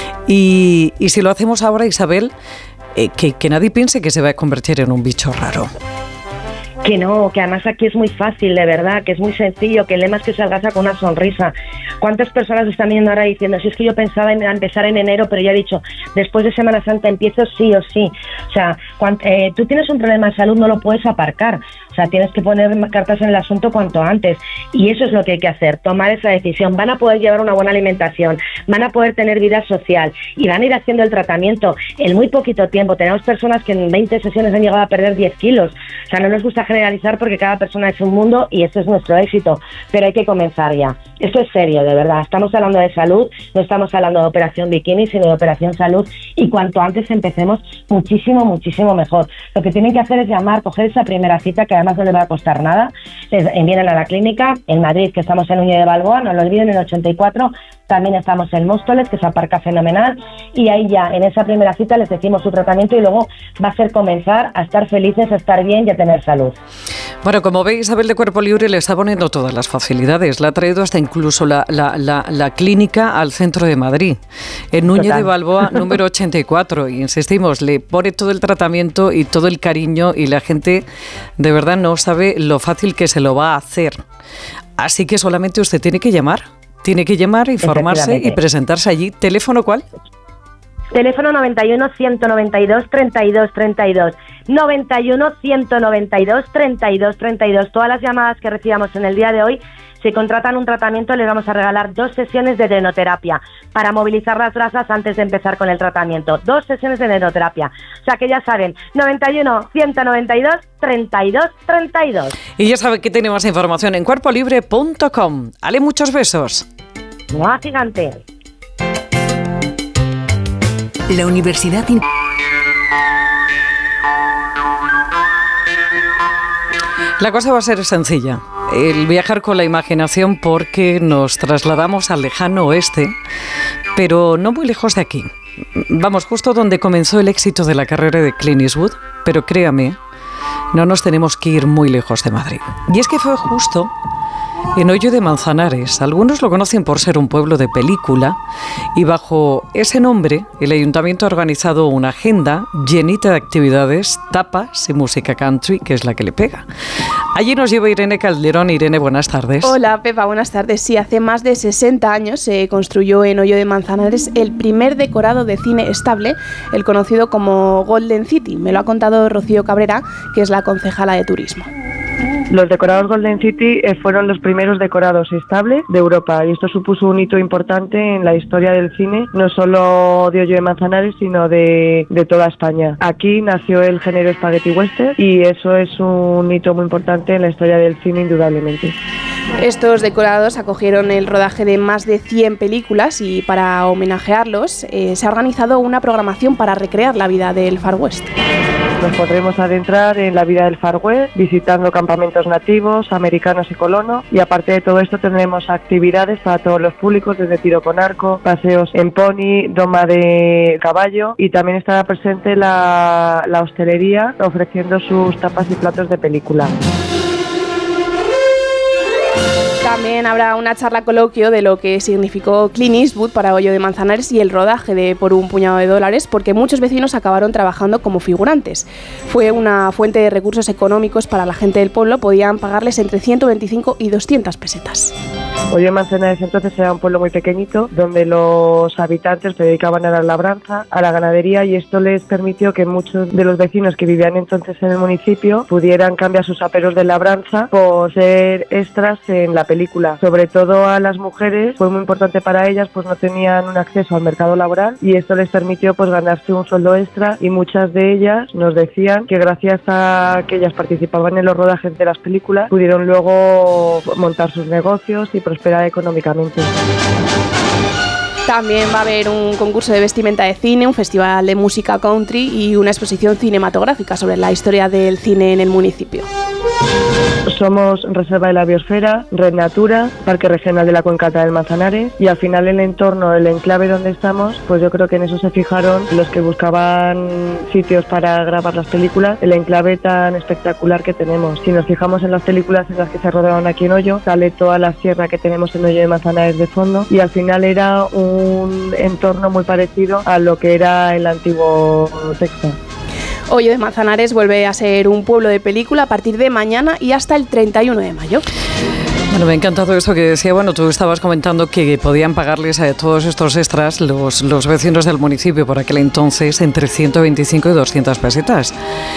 Y, y si lo hacemos ahora, Isabel, eh, que, que nadie piense que se va a convertir en un bicho raro. Que no, que además aquí es muy fácil, de verdad, que es muy sencillo, que el lema es que se adelgaza con una sonrisa. ¿Cuántas personas están viendo ahora diciendo, si es que yo pensaba en empezar en enero, pero ya he dicho, después de Semana Santa empiezo sí o sí? O sea, cuando, eh, tú tienes un problema de salud, no lo puedes aparcar. O sea, tienes que poner cartas en el asunto cuanto antes. Y eso es lo que hay que hacer, tomar esa decisión. Van a poder llevar una buena alimentación, van a poder tener vida social y van a ir haciendo el tratamiento en muy poquito tiempo. Tenemos personas que en veinte sesiones han llegado a perder diez kilos. O sea, no nos gusta generalizar porque cada persona es un mundo y este es nuestro éxito, pero hay que comenzar ya. Esto es serio, de verdad. Estamos hablando de salud, no estamos hablando de operación bikini, sino de operación salud, y cuanto antes empecemos, muchísimo, muchísimo mejor. Lo que tienen que hacer es llamar, coger esa primera cita, que además no les va a costar nada. Les vienen a la clínica en Madrid, que estamos en Núñez de Balboa, no lo olviden, en ochenta y cuatro. También estamos en Móstoles, que se aparca fenomenal, y ahí ya en esa primera cita les decimos su tratamiento, y luego va a ser comenzar a estar felices, a estar bien y a tener salud. Bueno, como veis, Isabel de Cuerpo Libre le está poniendo todas las facilidades. Le ha traído hasta incluso la, la, la, la clínica al centro de Madrid, en Núñez Total. de Balboa, número ochenta y cuatro. Y insistimos, le pone todo el tratamiento y todo el cariño, y la gente de verdad no sabe lo fácil que se lo va a hacer. Así que solamente usted tiene que llamar. Tiene que llamar, informarse y presentarse allí. ¿Teléfono cuál? Teléfono noventa y uno, ciento noventa y dos, treinta y dos, treinta y dos. noventa y uno, ciento noventa y dos, treinta y dos, treinta y dos. Todas las llamadas que recibamos en el día de hoy, si contratan un tratamiento, les vamos a regalar dos sesiones de adrenoterapia para movilizar las grasas antes de empezar con el tratamiento. Dos sesiones de adrenoterapia. O sea que ya saben, noventa y uno, ciento noventa y dos, treinta y dos, treinta y dos. Y ya saben que tenemos información en cuerpo libre punto com. Ale, muchos besos. ¡Mua, gigante! La Universidad... La cosa va a ser sencilla. el viajar con la imaginación porque nos trasladamos al lejano oeste, pero no muy lejos de aquí. Vamos, justo donde comenzó el éxito de la carrera de Clint Eastwood, pero créame, no nos tenemos que ir muy lejos de Madrid. Y es que fue justo en Hoyo de Manzanares. Algunos lo conocen por ser un pueblo de película, y bajo ese nombre el ayuntamiento ha organizado una agenda llenita de actividades, tapas y música country, que es la que le pega. Allí nos lleva Irene Calderón. Irene, buenas tardes. Hola, Pepa, buenas tardes. Sí, hace más de sesenta años se construyó en Hoyo de Manzanares el primer decorado de cine estable, el conocido como Golden City. Me lo ha contado Rocío Cabrera, que es la concejala de turismo. Los decorados Golden City eh, fueron los primeros decorados estables de Europa, y esto supuso un hito importante en la historia del cine, no solo de Hoyo de Manzanares, sino de, de toda España. Aquí nació el género Spaghetti Western, y eso es un hito muy importante en la historia del cine, indudablemente. Estos decorados acogieron el rodaje de más de cien películas, y para homenajearlos eh, se ha organizado una programación para recrear la vida del Far West. Nos podremos adentrar en la vida del Far West, visitando campamentos nativos, americanos y colonos, y aparte de todo esto tendremos actividades para todos los públicos, desde tiro con arco, paseos en pony, doma de caballo, y también estará presente la, la hostelería ofreciendo sus tapas y platos de película. También habrá una charla coloquio de lo que significó Clint Eastwood para Hoyo de Manzanares y el rodaje de Por un puñado de dólares, porque muchos vecinos acabaron trabajando como figurantes. Fue una fuente de recursos económicos para la gente del pueblo, podían pagarles entre ciento veinticinco y doscientas pesetas. Hoyo de Manzanares entonces era un pueblo muy pequeñito, donde los habitantes se dedicaban a la labranza, a la ganadería, y esto les permitió que muchos de los vecinos que vivían entonces en el municipio pudieran cambiar sus aperos de labranza por ser extras en la película. Sobre todo a las mujeres fue muy importante para ellas, pues no tenían un acceso al mercado laboral, y esto les permitió pues ganarse un sueldo extra, y muchas de ellas nos decían que gracias a que ellas participaban en los rodajes de las películas pudieron luego montar sus negocios y prosperar económicamente. También va a haber un concurso de vestimenta de cine, un festival de música country y una exposición cinematográfica sobre la historia del cine en el municipio. Somos Reserva de la Biosfera, Red Natura, Parque Regional de la Cuenca del Manzanares, y al final el entorno, el enclave donde estamos, pues yo creo que en eso se fijaron los que buscaban sitios para grabar las películas, el enclave tan espectacular que tenemos. Si nos fijamos en las películas en las que se rodaron aquí en Hoyo, sale toda la sierra que tenemos en Hoyo de Manzanares de fondo, y al final era un entorno muy parecido a lo que era el antiguo Texas. Hoyo de Manzanares vuelve a ser un pueblo de película a partir de mañana y hasta el treinta y uno de mayo. Bueno, me ha encantado esto que decía. Bueno, tú estabas comentando que podían pagarles a todos estos extras los, los vecinos del municipio por aquel entonces entre ciento veinticinco y doscientas pesetas.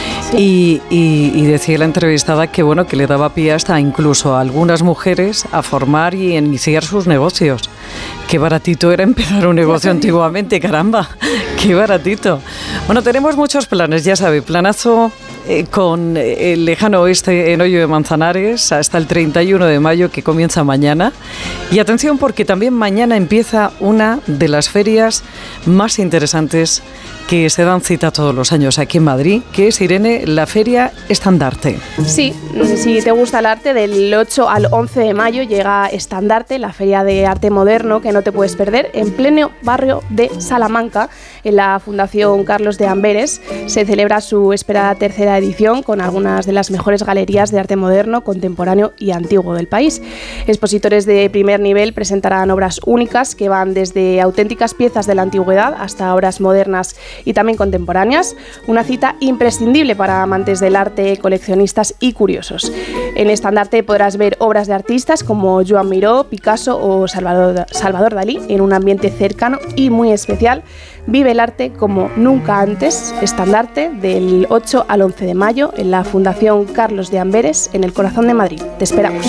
Sí. Y, y, y decía la entrevistada que, bueno, que le daba pie hasta incluso a algunas mujeres a formar y iniciar sus negocios. Qué baratito era empezar un negocio antiguamente, caramba, qué baratito. Bueno, tenemos muchos planes, ya sabe, planazo eh, con el lejano oeste en Hoyo de Manzanares hasta el treinta y uno de mayo, que comienza mañana. Y atención, porque también mañana empieza una de las ferias más interesantes que se dan cita todos los años aquí en Madrid, que es, Irene, la Feria Estandarte. Sí, si te gusta el arte, del ocho al once de mayo llega Estandarte, la feria de arte moderno que no te puedes perder, en pleno barrio de Salamanca, en la Fundación Carlos de Amberes. Se celebra su esperada tercera edición con algunas de las mejores galerías de arte moderno, contemporáneo y antiguo del país. Expositores de primer nivel presentarán obras únicas que van desde auténticas piezas de la antigüedad hasta obras modernas y también contemporáneas, una cita imprescindible para amantes del arte, coleccionistas y curiosos. En Estandarte podrás ver obras de artistas como Joan Miró, Picasso o Salvador, Salvador Dalí en un ambiente cercano y muy especial. Vive el arte como nunca antes. Estandarte del ocho al once de mayo en la Fundación Carlos de Amberes, en el corazón de Madrid. Te esperamos.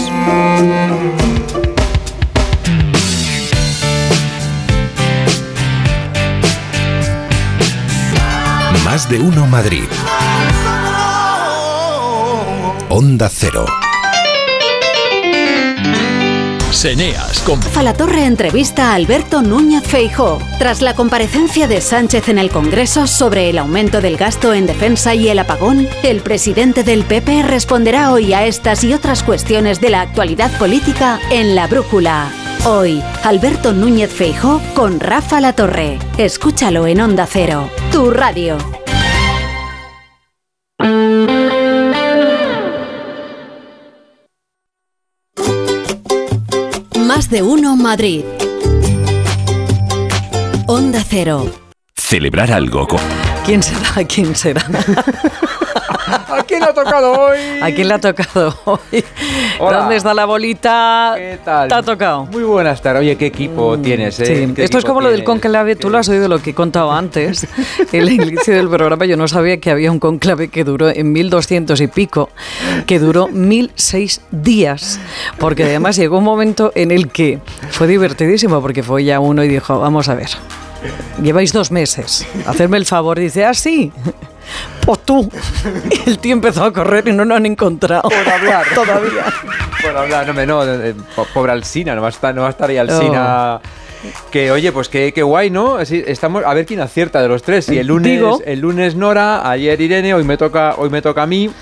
Más de uno Madrid. Onda Cero. Los Eneas. Con... Falatorre entrevista a Alberto Núñez Feijóo. Tras la comparecencia de Sánchez en el Congreso sobre el aumento del gasto en defensa y el apagón, el presidente del P P responderá hoy a estas y otras cuestiones de la actualidad política en La Brújula. Hoy, Alberto Núñez Feijóo con Rafa Latorre. Escúchalo en Onda Cero, tu radio. Más de uno Madrid. Onda Cero. Celebrar algo con... ¿Quién será? ¿Quién será? ¿A quién le ha tocado hoy? ¿A quién le ha tocado hoy? Hola. ¿Dónde está la bolita? ¿Qué tal? ¿Te ha tocado? Muy buenas tardes. Oye, ¿qué equipo mm, tienes? Eh? Sí. Esto es como lo del conclave. Tú lo has oído lo que he contado antes. El inicio del programa yo no sabía que había un conclave que duró en mil doscientos y pico, que duró mil seis días. Porque además llegó un momento en el que fue divertidísimo, porque fue ya uno y dijo, vamos a ver, lleváis dos meses, hacerme el favor. Dice, ah, sí. Pues tú. Y el tío empezó a correr y no nos han encontrado. Por hablar. Todavía. Por hablar, no, no, eh, pobre Alsina, no va a estar, no va a estar ahí Alsina. Oh. Que oye, pues qué, qué guay, ¿no? Así, estamos a ver quién acierta de los tres. Y el lunes, Digo, el lunes Nora, ayer Irene, hoy me toca, hoy me toca a mí.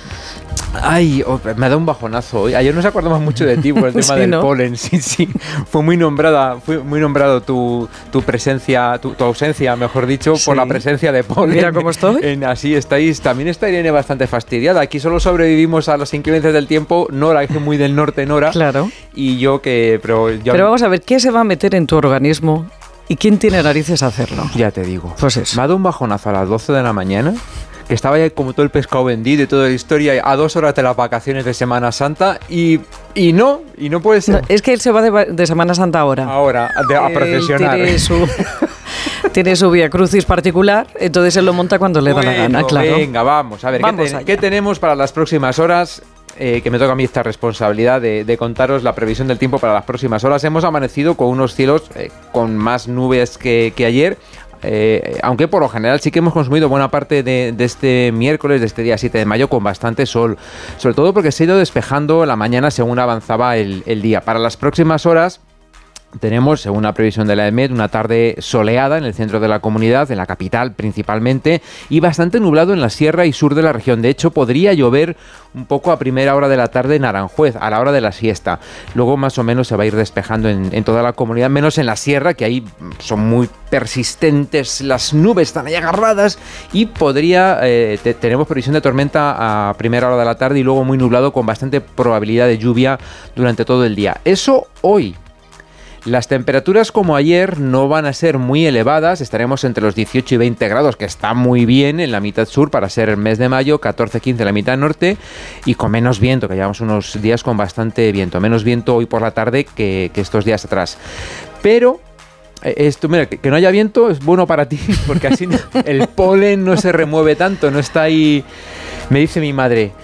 Ay, oh, me ha dado un bajonazo hoy. Ayer nos acordamos mucho de ti por el tema sí, del ¿no? polen. Sí, sí. Fue muy nombrada, fue muy nombrado tu, tu presencia, tu, tu ausencia, mejor dicho, sí. por la presencia de polen. Mira cómo estoy. En, así estáis. También está Irene bastante fastidiada. Aquí solo sobrevivimos a las inclemencias del tiempo. Nora, que es muy del norte, Nora. Claro. Y yo que... Pero, yo, pero vamos a ver, ¿qué se va a meter en tu organismo? ¿Y quién tiene narices a hacerlo? Ya te digo. Pues eso. Me ha dado un bajonazo a las doce de la mañana. Que estaba ya como todo el pescado vendido y toda la historia a dos horas de las vacaciones de Semana Santa y, y no, y no puede ser. No, es que él se va de, de Semana Santa ahora. Ahora, de, a procesionar. Tiene su, tiene su vía crucis particular, entonces él lo monta cuando le bueno, da la gana, claro. Venga, vamos, a ver, vamos ¿qué, te, ¿qué tenemos para las próximas horas? Eh, que me toca a mí esta responsabilidad de, de contaros la previsión del tiempo para las próximas horas. Hemos amanecido con unos cielos eh, con más nubes que, que ayer. Eh, aunque por lo general sí que hemos consumido buena parte de, de este miércoles, de este día siete de mayo, con bastante sol, sobre todo porque se ha ido despejando la mañana según avanzaba el, el día. Para las próximas horas tenemos, según la previsión de la EMET, una tarde soleada en el centro de la comunidad, en la capital principalmente, y bastante nublado en la sierra y sur de la región. De hecho, podría llover un poco a primera hora de la tarde en Aranjuez, a la hora de la siesta. Luego más o menos se va a ir despejando en, en toda la comunidad, menos en la sierra, que ahí son muy persistentes las nubes, están ahí agarradas, y podría, eh, te, tenemos previsión de tormenta a primera hora de la tarde y luego muy nublado con bastante probabilidad de lluvia durante todo el día. Eso hoy. Las temperaturas como ayer no van a ser muy elevadas, estaremos entre los dieciocho y veinte grados, que está muy bien en la mitad sur para ser el mes de mayo, catorce quince en la mitad norte y con menos viento, que llevamos unos días con bastante viento, menos viento hoy por la tarde que, que estos días atrás. Pero esto, mira, que, que no haya viento es bueno para ti, porque así el polen no se remueve tanto, no está ahí, me dice mi madre.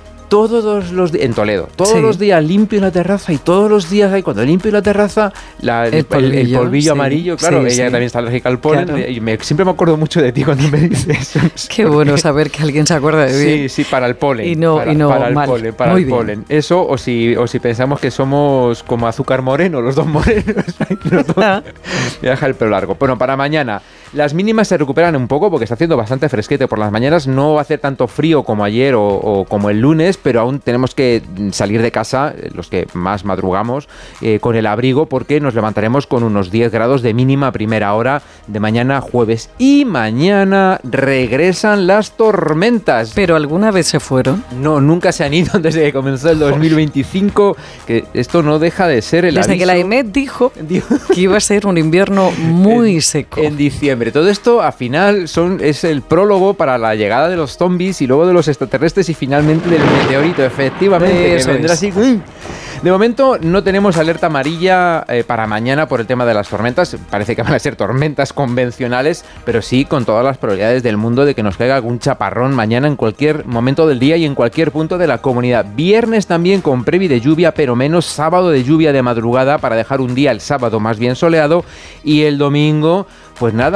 Todos los días, en Toledo, todos sí. los días limpio la terraza y todos los días hay, cuando limpio la terraza, la, el, polvillo, el, el polvillo sí. amarillo, claro, sí, ella sí. también está alérgica al polen, claro. y me, siempre me acuerdo mucho de ti cuando me dices eso. Qué bueno saber que alguien se acuerda de mí. Sí, sí, para el polen. Y no, para, y no para el mal. polen, para Muy el bien. polen. Eso, o si, o si pensamos que somos como azúcar moreno, los dos morenos, los dos, ah. me deja el pelo largo. Bueno, para mañana, las mínimas se recuperan un poco porque está haciendo bastante fresquete por las mañanas, no va a hacer tanto frío como ayer o, o como el lunes, pero aún tenemos que salir de casa, los que más madrugamos, eh, con el abrigo, porque nos levantaremos con unos diez grados de mínima a primera hora de mañana jueves. Y mañana regresan las tormentas. ¿Pero alguna vez se fueron? No, nunca se han ido desde que comenzó el dos mil veinticinco, que esto no deja de ser el Desde aviso. que la EMET dijo que iba a ser un invierno muy en, seco. En diciembre. Todo esto, al final, son, es el prólogo para la llegada de los zombies y luego de los extraterrestres y finalmente del meteorito, efectivamente. Que vendrá así. De momento no tenemos alerta amarilla eh, para mañana por el tema de las tormentas. Parece que van a ser tormentas convencionales, pero sí con todas las probabilidades del mundo de que nos caiga algún chaparrón mañana en cualquier momento del día y en cualquier punto de la comunidad. Viernes también con previ de lluvia, pero menos. Sábado de lluvia de madrugada para dejar un día, el sábado, más bien soleado, y el domingo, pues nada.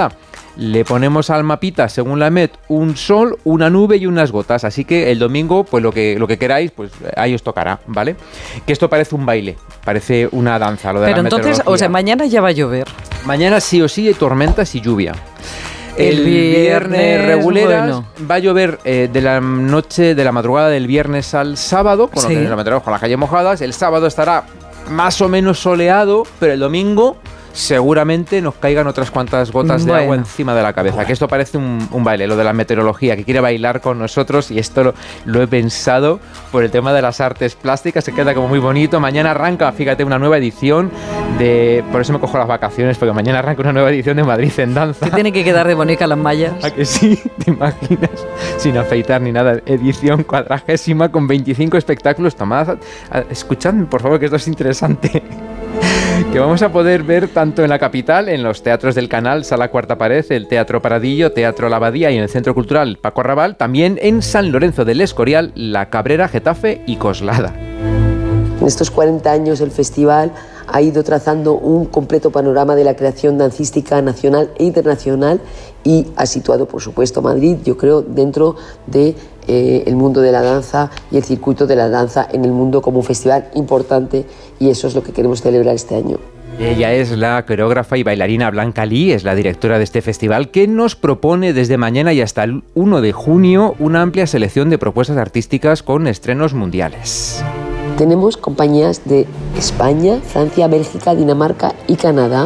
le ponemos al mapita, según la Met, un sol, una nube y unas gotas. Así que el domingo, pues lo que, lo que queráis, pues ahí os tocará, ¿vale? Que esto parece un baile, parece una danza, lo de Pero la entonces, meteorología. o sea, mañana ya va a llover. Mañana sí o sí hay tormentas y lluvia. El, El viernes, viernes, reguleras, bueno. va a llover eh, de la noche, de la madrugada del viernes al sábado, con Sí. lo que la meteorología con las calles mojadas. El sábado estará más o menos soleado, pero el domingo seguramente nos caigan otras cuantas gotas de Bueno. agua encima de la cabeza. Que esto parece un, un baile, lo de la meteorología, que quiere bailar con nosotros, y esto lo, lo he pensado por el tema de las artes plásticas, se queda como muy bonito. Mañana arranca, fíjate, una nueva edición de... Por eso me cojo las vacaciones, porque mañana arranca una nueva edición de Madrid en Danza. ¿Te tiene que quedar de bonita las mallas? ¿A que sí? ¿Te imaginas? Sin afeitar ni nada. Edición cuadragésima con veinticinco espectáculos. Tomad, a- a- escuchadme, por favor, que esto es interesante. Que vamos a poder ver tanto en la capital, en los teatros del Canal, Sala Cuarta Pared, el Teatro Paradillo, Teatro La Abadía y en el Centro Cultural Paco Raval, también en San Lorenzo del Escorial, La Cabrera, Getafe y Coslada. En estos cuarenta años el festival ha ido trazando un completo panorama de la creación dancística nacional e internacional y ha situado, por supuesto, Madrid, yo creo, dentro de eh, el mundo de la danza y el circuito de la danza en el mundo como un festival importante, y eso es lo que queremos celebrar este año. Ella es la coreógrafa y bailarina Blanca Lee, es la directora de este festival, que nos propone desde mañana y hasta el primero de junio una amplia selección de propuestas artísticas con estrenos mundiales. Tenemos compañías de España, Francia, Bélgica, Dinamarca y Canadá,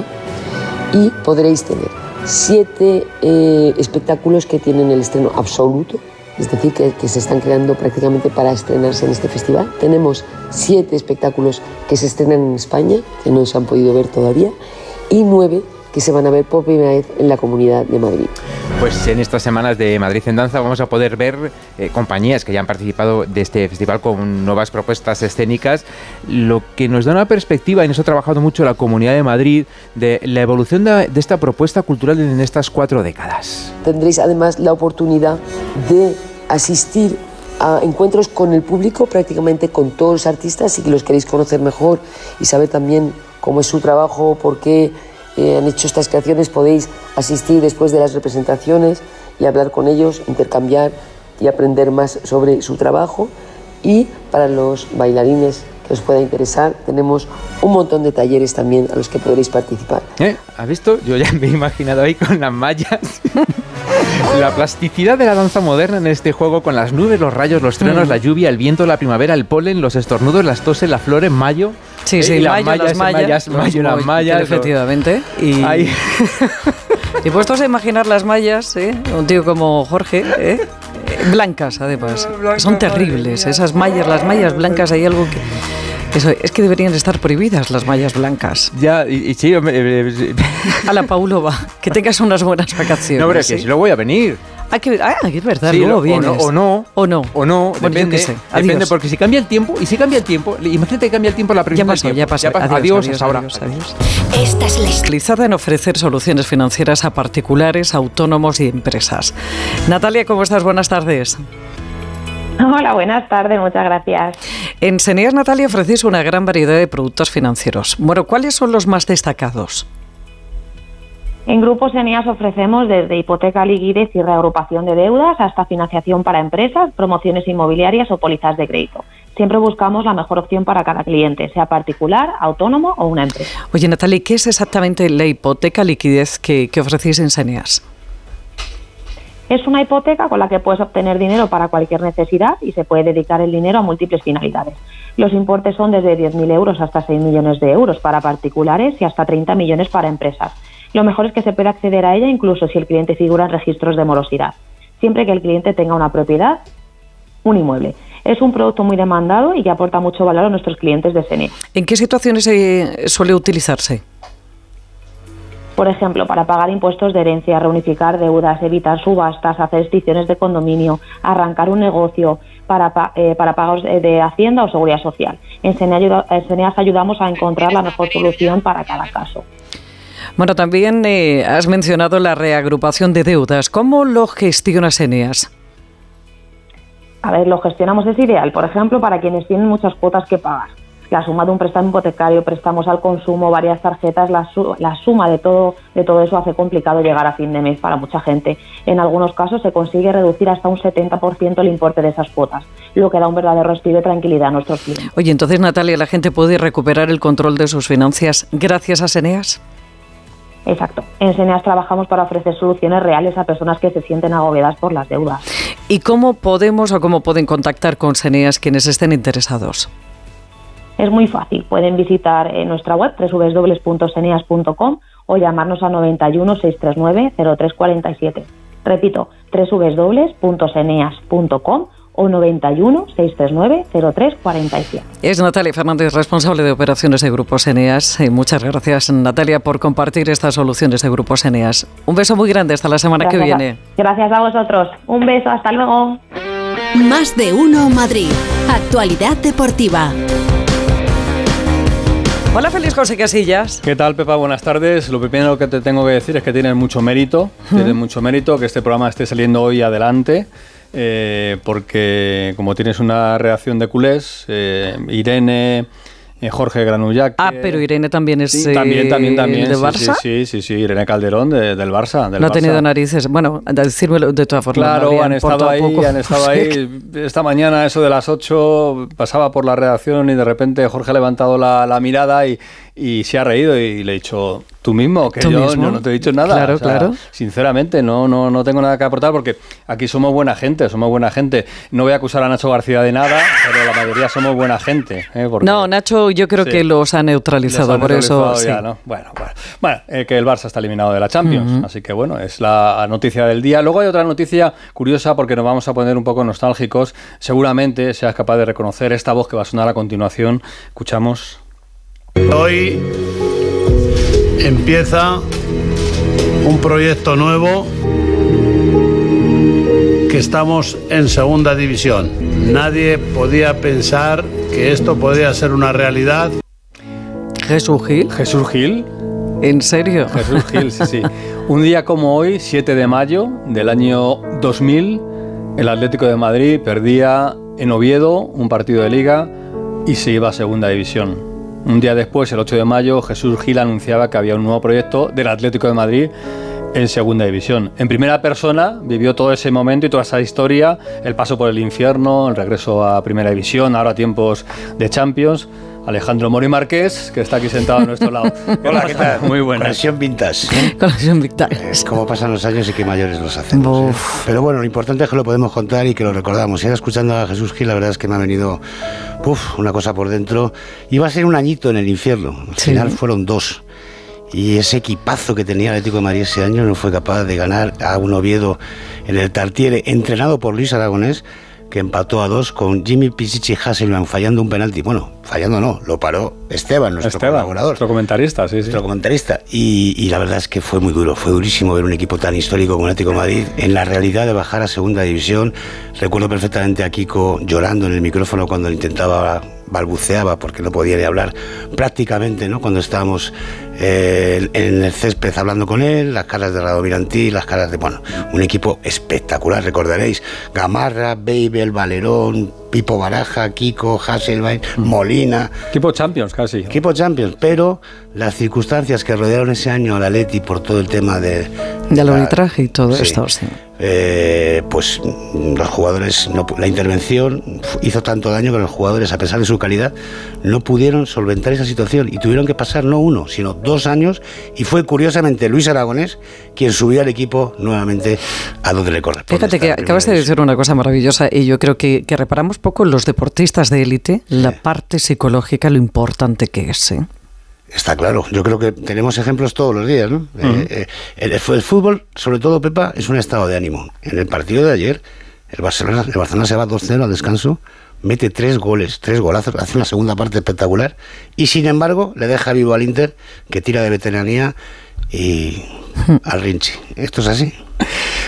y podréis tener siete eh, espectáculos que tienen el estreno absoluto, es decir, que, que se están creando prácticamente para estrenarse en este festival. Tenemos siete espectáculos que se estrenan en España, que no se han podido ver todavía, y nueve que se van a ver por primera vez en la Comunidad de Madrid. Pues en estas semanas de Madrid en Danza vamos a poder ver eh, compañías que ya han participado de este festival con nuevas propuestas escénicas, lo que nos da una perspectiva, y en eso ha trabajado mucho la Comunidad de Madrid, de la evolución de, de esta propuesta cultural en estas cuatro décadas. Tendréis además la oportunidad de asistir a encuentros con el público, prácticamente con todos los artistas. Si los queréis conocer mejor y saber también cómo es su trabajo, por qué eh, han hecho estas creaciones, podéis asistir después de las representaciones y hablar con ellos, intercambiar y aprender más sobre su trabajo. Y para los bailarines que os pueda interesar, tenemos un montón de talleres también a los que podréis participar. ¿Eh? ¿Has visto? Yo ya me he imaginado ahí con las mallas. La plasticidad de la danza moderna en este juego, con las nubes, los rayos, los truenos, mm. la lluvia, el viento, la primavera, el polen, los estornudos, las toses, las flores, mayo. Sí, eh, sí, las mayo, mallas, las mallas, mallas, los mayo, las mallas. Efectivamente. Y, Ay. y puestos a imaginar las mallas, ¿eh? Un tío como Jorge, ¿eh? Blancas, además. Blanca, son terribles. Esas mallas, las mallas blancas, hay algo que... Eso, es que deberían estar prohibidas las mallas blancas. Ya, y, y sí, hombre... Eh, a la Paulova, que tengas unas buenas vacaciones. No, pero es ¿sí? que si luego voy a venir. Ah, que, ah, que es verdad, sí, luego lo, vienes. O no, o no. O no, bueno, depende. Sé. Depende, porque si cambia el tiempo, y si cambia el tiempo, imagínate que cambia el tiempo la previsión ya pasó, del tiempo. Ya pasó, ya pasó. Adiós, adiós, adiós, hasta ahora. Adiós, adiós. Esta es la especializada en ofrecer soluciones financieras a particulares, autónomos y empresas. Natalia, ¿cómo estás? Buenas tardes. Hola, buenas tardes, muchas gracias. En Seneas, Natalia, ofrecéis una gran variedad de productos financieros. Bueno, ¿cuáles son los más destacados? En Grupo Seneas ofrecemos desde hipoteca, liquidez y reagrupación de deudas hasta financiación para empresas, promociones inmobiliarias o pólizas de crédito. Siempre buscamos la mejor opción para cada cliente, sea particular, autónomo o una empresa. Oye, Natalia, ¿qué es exactamente la hipoteca, liquidez que, que ofrecéis en Seneas? Es una hipoteca con la que puedes obtener dinero para cualquier necesidad y se puede dedicar el dinero a múltiples finalidades. Los importes son desde diez mil euros hasta seis millones de euros para particulares y hasta treinta millones para empresas. Lo mejor es que se puede acceder a ella incluso si el cliente figura en registros de morosidad, siempre que el cliente tenga una propiedad, un inmueble. Es un producto muy demandado y que aporta mucho valor a nuestros clientes de Seneas. ¿En qué situaciones eh, suele utilizarse? Por ejemplo, para pagar impuestos de herencia, reunificar deudas, evitar subastas, hacer extinciones de condominio, arrancar un negocio, para, eh, para pagos de Hacienda o Seguridad Social. En Seneas ayudamos a encontrar la mejor solución para cada caso. Bueno, también eh, has mencionado la reagrupación de deudas. ¿Cómo lo gestiona Seneas? A ver, lo gestionamos es ideal, por ejemplo, para quienes tienen muchas cuotas que pagar. la suma de un préstamo hipotecario, préstamos al consumo, varias tarjetas, la, su la suma de todo, de todo eso hace complicado llegar a fin de mes para mucha gente. En algunos casos se consigue reducir hasta un setenta por ciento el importe de esas cuotas, lo que da un verdadero respiro y tranquilidad a nuestros clientes. Oye, entonces, Natalia, ¿la gente puede recuperar el control de sus finanzas gracias a Seneas? Exacto. En Seneas trabajamos para ofrecer soluciones reales a personas que se sienten agobiadas por las deudas. ¿Y cómo podemos o cómo pueden contactar con Seneas quienes estén interesados? Es muy fácil. Pueden visitar eh, nuestra web doble u doble u doble u punto seneas punto com o llamarnos al noventa y uno, seiscientos treinta y nueve, cero tres cuarenta y siete. Repito, doble u doble u doble u punto seneas punto com o noventa y uno, seiscientos treinta y nueve, cero tres cuarenta y siete. Es Natalia Fernández, responsable de operaciones de Grupo Seneas. Y muchas gracias, Natalia, por compartir estas soluciones de Grupo Seneas. Un beso muy grande, hasta la semana gracias que viene. A, gracias a vosotros. Un beso, hasta luego. Más de uno Madrid. Actualidad deportiva. Hola, feliz José Casillas. ¿Qué tal, Pepa? Buenas tardes. Lo primero que te tengo que decir es que tienes mucho mérito, ¿Mm? tienes mucho mérito que este programa esté saliendo hoy adelante, eh, porque como tienes una reacción de culés, eh, Irene, eh, Jorge Granullac. Ah, pero Irene también es sí, también, también, también, de sí, Barça. Sí, sí, sí, Irene Calderón de, del Barça. Del no ha Barça. tenido narices. Bueno, decírmelo de todas formas. Claro, no han estado ahí, poco. han estado ahí. Esta mañana, eso de las ocho, pasaba por la redacción y de repente Jorge ha levantado la, la mirada y, y se ha reído y le he dicho, tú mismo, que ¿Tú yo mismo? No, no te he dicho nada. Claro, o sea, claro. Sinceramente, no, no, no tengo nada que aportar porque aquí somos buena gente, somos buena gente. No voy a acusar a Nacho García de nada, pero la mayoría somos buena gente. ¿eh? Porque, no, Nacho yo creo sí, que los ha neutralizado, los ha por neutralizado eso. Ya, sí. ¿no? Bueno, bueno, bueno eh, que el Barça está eliminado de la Champions, uh-huh. así que bueno, es la noticia del día. Luego hay otra noticia curiosa porque nos vamos a poner un poco nostálgicos. Seguramente seas capaz de reconocer esta voz que va a sonar a continuación. Escuchamos. Hoy empieza un proyecto nuevo que estamos en segunda división. Nadie podía pensar que esto podía ser una realidad. Jesús Gil. Jesús Gil. ¿En serio? Jesús Gil, sí, sí. Un día como hoy, siete de mayo del año dos mil, el Atlético de Madrid perdía en Oviedo un partido de Liga y se iba a segunda división. Un día después, el ocho de mayo, Jesús Gil anunciaba que había un nuevo proyecto del Atlético de Madrid en segunda división. En primera persona vivió todo ese momento y toda esa historia, el paso por el infierno, el regreso a primera división, ahora tiempos de Champions. Alejandro Mori Marqués, que está aquí sentado a nuestro lado. Hola, ¿qué tal? Muy buena. Conexión Vintage. Conexión Vintage. Eh, cómo pasan los años y qué mayores los hacemos. ¿eh? Pero bueno, lo importante es que lo podemos contar y que lo recordamos. Y ahora escuchando a Jesús Gil, la verdad es que me ha venido uf, una cosa por dentro. Iba a ser un añito en el infierno. Al sí. final fueron dos. Y ese equipazo que tenía el Atlético de Madrid ese año no fue capaz de ganar a un Oviedo en el Tartiere, entrenado por Luis Aragonés, que empató a dos con Jimmy Pichichi Hasselman fallando un penalti. Bueno, fallando no, lo paró Esteban, nuestro Esteban, colaborador. Nuestro comentarista, sí, sí. Nuestro comentarista. Y, y la verdad es que fue muy duro, fue durísimo ver un equipo tan histórico como el Atlético de Madrid en la realidad de bajar a segunda división. Recuerdo perfectamente a Kiko llorando en el micrófono cuando intentaba, balbuceaba porque no podía ni hablar prácticamente, ¿no? Cuando estábamos eh, en el césped hablando con él, las caras de Radomir Antí, las caras de, bueno, un equipo espectacular, recordaréis, Gamarra, Babel, Valerón, Pipo Baraja, Kiko, Hasselbein, Molina. Equipo Champions casi. Equipo Champions, pero las circunstancias que rodearon ese año al Atleti por todo el tema de... Del arbitraje y todo sí, esto, sí. Eh, pues los jugadores, no, la intervención hizo tanto daño que los jugadores, a pesar de su calidad, no pudieron solventar esa situación y tuvieron que pasar no uno, sino dos años, y fue curiosamente Luis Aragonés quien subió al equipo nuevamente a donde le corresponde. Fíjate que acabas de decir una cosa maravillosa y yo creo que, que reparamos poco los deportistas de élite, sí. la parte psicológica, lo importante que es, ¿eh? Está claro, yo creo que tenemos ejemplos todos los días, ¿no? Uh-huh. eh, eh, el, el fútbol, sobre todo, Pepa, es un estado de ánimo. En el partido de ayer, el Barcelona, el Barcelona se va dos cero al descanso, mete tres goles, tres golazos, hace una segunda parte espectacular y sin embargo le deja vivo al Inter, que tira de veteranía y al Rinchi. Esto es así.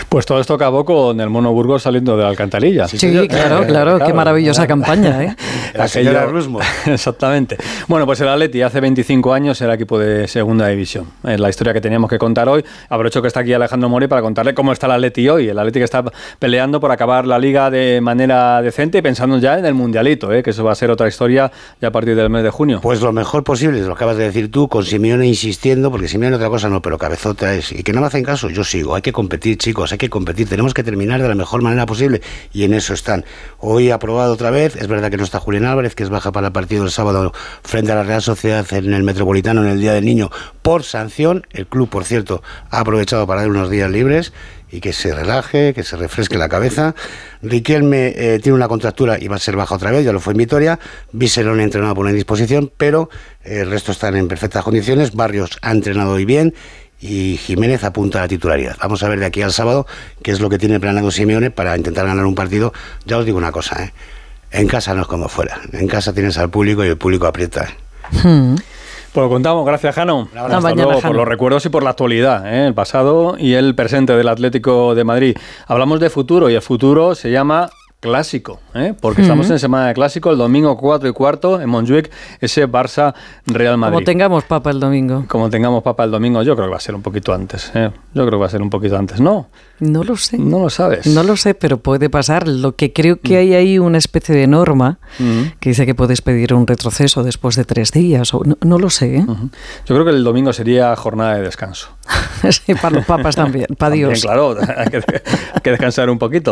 Pues todo esto acabó con el Mono Burgos saliendo de la alcantarilla. Sí, sí claro, claro, claro, claro, qué maravillosa claro. campaña, ¿eh? La señora Rusmo. Exactamente. Bueno, pues el Atleti hace veinticinco años era equipo de segunda división. Es la historia que teníamos que contar hoy. Aprovecho que está aquí Alejandro Mori para contarle cómo está el Atleti hoy. El Atleti que está peleando por acabar la Liga de manera decente y pensando ya en el Mundialito, ¿eh? Que eso va a ser otra historia ya a partir del mes de junio. Pues lo mejor posible, lo acabas de decir tú, con Simeone insistiendo, porque Simeone otra cosa no, pero cabezota es. Y que no me hacen caso, yo sigo. Hay que competir, chicos, hay que competir. Tenemos que terminar de la mejor manera posible y en eso están. Hoy ha aprobado otra vez, es verdad que no está Julián Álvarez, que es baja para el partido del sábado frente a la Real Sociedad en el Metropolitano en el Día del Niño por sanción. El club, por cierto, ha aprovechado para dar unos días libres y que se relaje, que se refresque la cabeza. Riquelme eh, tiene una contractura y va a ser baja otra vez, ya lo fue en Vitoria. Biserón entrenado por una indisposición, pero eh, el resto están en perfectas condiciones. Barrios ha entrenado hoy bien y Jiménez apunta a la titularidad. Vamos a ver de aquí al sábado qué es lo que tiene planeado Simeone para intentar ganar un partido. Ya os digo una cosa, ¿eh? En casa no es como fuera. En casa tienes al público y el público aprieta, ¿eh? Hmm. Pues lo contamos, gracias Jano. Hasta mañana, luego, Jano. Por los recuerdos y por la actualidad, ¿eh? El pasado y el presente del Atlético de Madrid. Hablamos de futuro y el futuro se llama Clásico, ¿eh? Porque uh-huh. estamos en semana de Clásico, el domingo cuatro y cuarto en Montjuic, ese Barça-Real Madrid. Como tengamos papa el domingo. Como tengamos papa el domingo, yo creo que va a ser un poquito antes, ¿eh? Yo creo que va a ser un poquito antes, ¿no? No lo sé. No lo sabes. No lo sé, pero puede pasar. Lo que creo que hay ahí una especie de norma uh-huh. que dice que puedes pedir un retroceso después de tres días. O no, no lo sé, ¿eh? Uh-huh. Yo creo que el domingo sería jornada de descanso. Sí, para los papas también, para Dios. Claro, hay que, hay que descansar un poquito.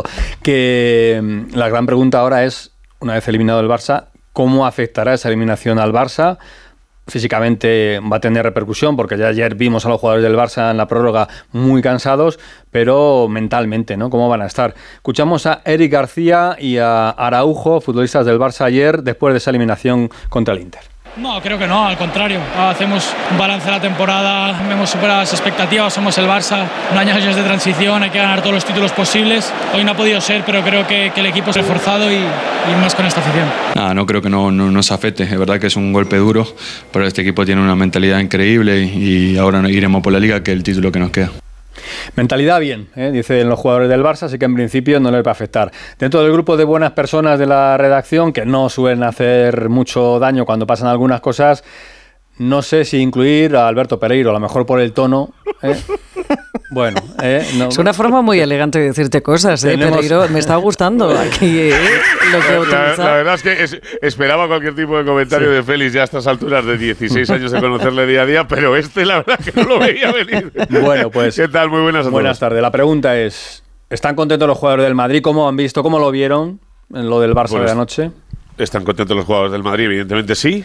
Que la gran pregunta ahora es, una vez eliminado el Barça, ¿cómo afectará esa eliminación al Barça? Físicamente va a tener repercusión, porque ya ayer vimos a los jugadores del Barça en la prórroga muy cansados, pero mentalmente, ¿no? ¿Cómo van a estar? Escuchamos a Eric García y a Araujo, futbolistas del Barça ayer, después de esa eliminación contra el Inter. No, creo que no, al contrario. Hacemos un balance de la temporada, hemos superado las expectativas, somos el Barça, un año años de transición, hay que ganar todos los títulos posibles. Hoy no ha podido ser, pero creo que, que el equipo es reforzado y, y más con esta afición. Nah, no creo que no, no nos afecte, es verdad que es un golpe duro, pero este equipo tiene una mentalidad increíble y, y ahora iremos por la Liga, que es el título que nos queda. Mentalidad bien, ¿eh? Dicen los jugadores del Barça, así que en principio no les va a afectar. Dentro del grupo de buenas personas de la redacción, que no suelen hacer mucho daño cuando pasan algunas cosas, no sé si incluir a Alberto Pereiro, a lo mejor por el tono, ¿eh? Bueno, eh, no. Es una forma muy elegante de decirte cosas, ¿eh? Tenemos... Pereiro, me está gustando aquí eh, lo que la, la, la verdad es que es, esperaba cualquier tipo de comentario sí. de Félix ya a estas alturas de dieciséis años de conocerle día a día, pero este la verdad que no lo veía venir. Bueno, pues ¿qué tal? Muy buenas a todos. Buenas tardes. La pregunta es, ¿están contentos los jugadores del Madrid? ¿Cómo han visto? ¿Cómo lo vieron en lo del Barça bueno, de anoche? ¿Están contentos los jugadores del Madrid? Evidentemente sí.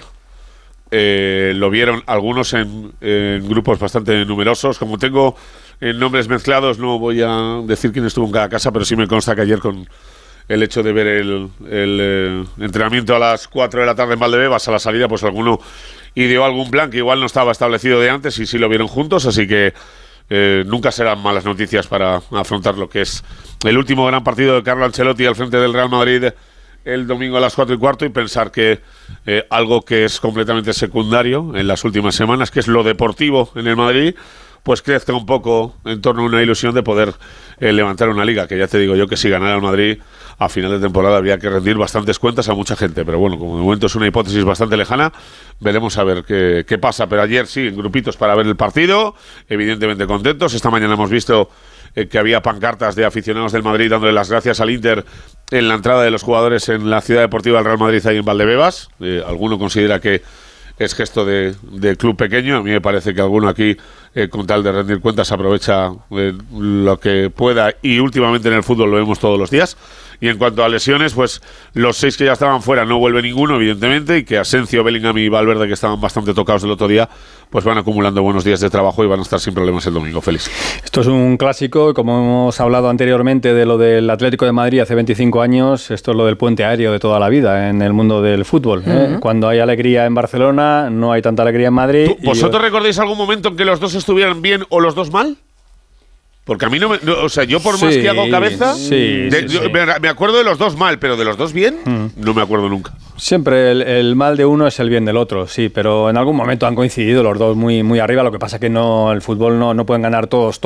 Eh, lo vieron algunos en, en grupos bastante numerosos. Como tengo eh, nombres mezclados, no voy a decir quién estuvo en cada casa, pero sí me consta que ayer, con el hecho de ver el, el eh, entrenamiento a las cuatro de la tarde en Valdebebas, a la salida, pues alguno ideó algún plan que igual no estaba establecido de antes y sí lo vieron juntos, así que eh, nunca serán malas noticias para afrontar lo que es el último gran partido de Carlo Ancelotti al frente del Real Madrid el domingo a las cuatro y cuarto, y pensar que eh, algo que es completamente secundario en las últimas semanas, que es lo deportivo en el Madrid, pues crezca un poco en torno a una ilusión de poder eh, levantar una liga, que ya te digo yo que si ganara el Madrid a final de temporada habría que rendir bastantes cuentas a mucha gente, pero bueno, como de momento es una hipótesis bastante lejana, veremos a ver qué, qué pasa. Pero ayer sí, en grupitos para ver el partido, evidentemente contentos. Esta mañana hemos visto eh, que había pancartas de aficionados del Madrid dándole las gracias al Inter en la entrada de los jugadores en la ciudad deportiva del Real Madrid ahí en Valdebebas. Eh, alguno considera que es gesto de, de club pequeño. A mí me parece que alguno aquí, eh, con tal de rendir cuentas, aprovecha eh, lo que pueda, y últimamente en el fútbol lo vemos todos los días. Y en cuanto a lesiones, pues los seis que ya estaban fuera no vuelve ninguno, evidentemente, y que Asensio, Bellingham y Valverde, que estaban bastante tocados el otro día, pues van acumulando buenos días de trabajo y van a estar sin problemas el domingo. Félix. Esto es un clásico, como hemos hablado anteriormente de lo del Atlético de Madrid hace veinticinco años, esto es lo del puente aéreo de toda la vida en el mundo del fútbol. Uh-huh. ¿eh? Cuando hay alegría en Barcelona, no hay tanta alegría en Madrid. ¿Vosotros y... recordáis algún momento en que los dos estuvieran bien o los dos mal? Porque a mí no me... No, o sea, yo por sí, más que hago cabeza... Sí, de, sí, yo, sí. Me, me acuerdo de los dos mal, pero de los dos bien, mm. no me acuerdo nunca. Siempre el, el mal de uno es el bien del otro, sí, pero en algún momento han coincidido los dos muy, muy arriba. Lo que pasa es que no, el fútbol no, no pueden ganar todos todo.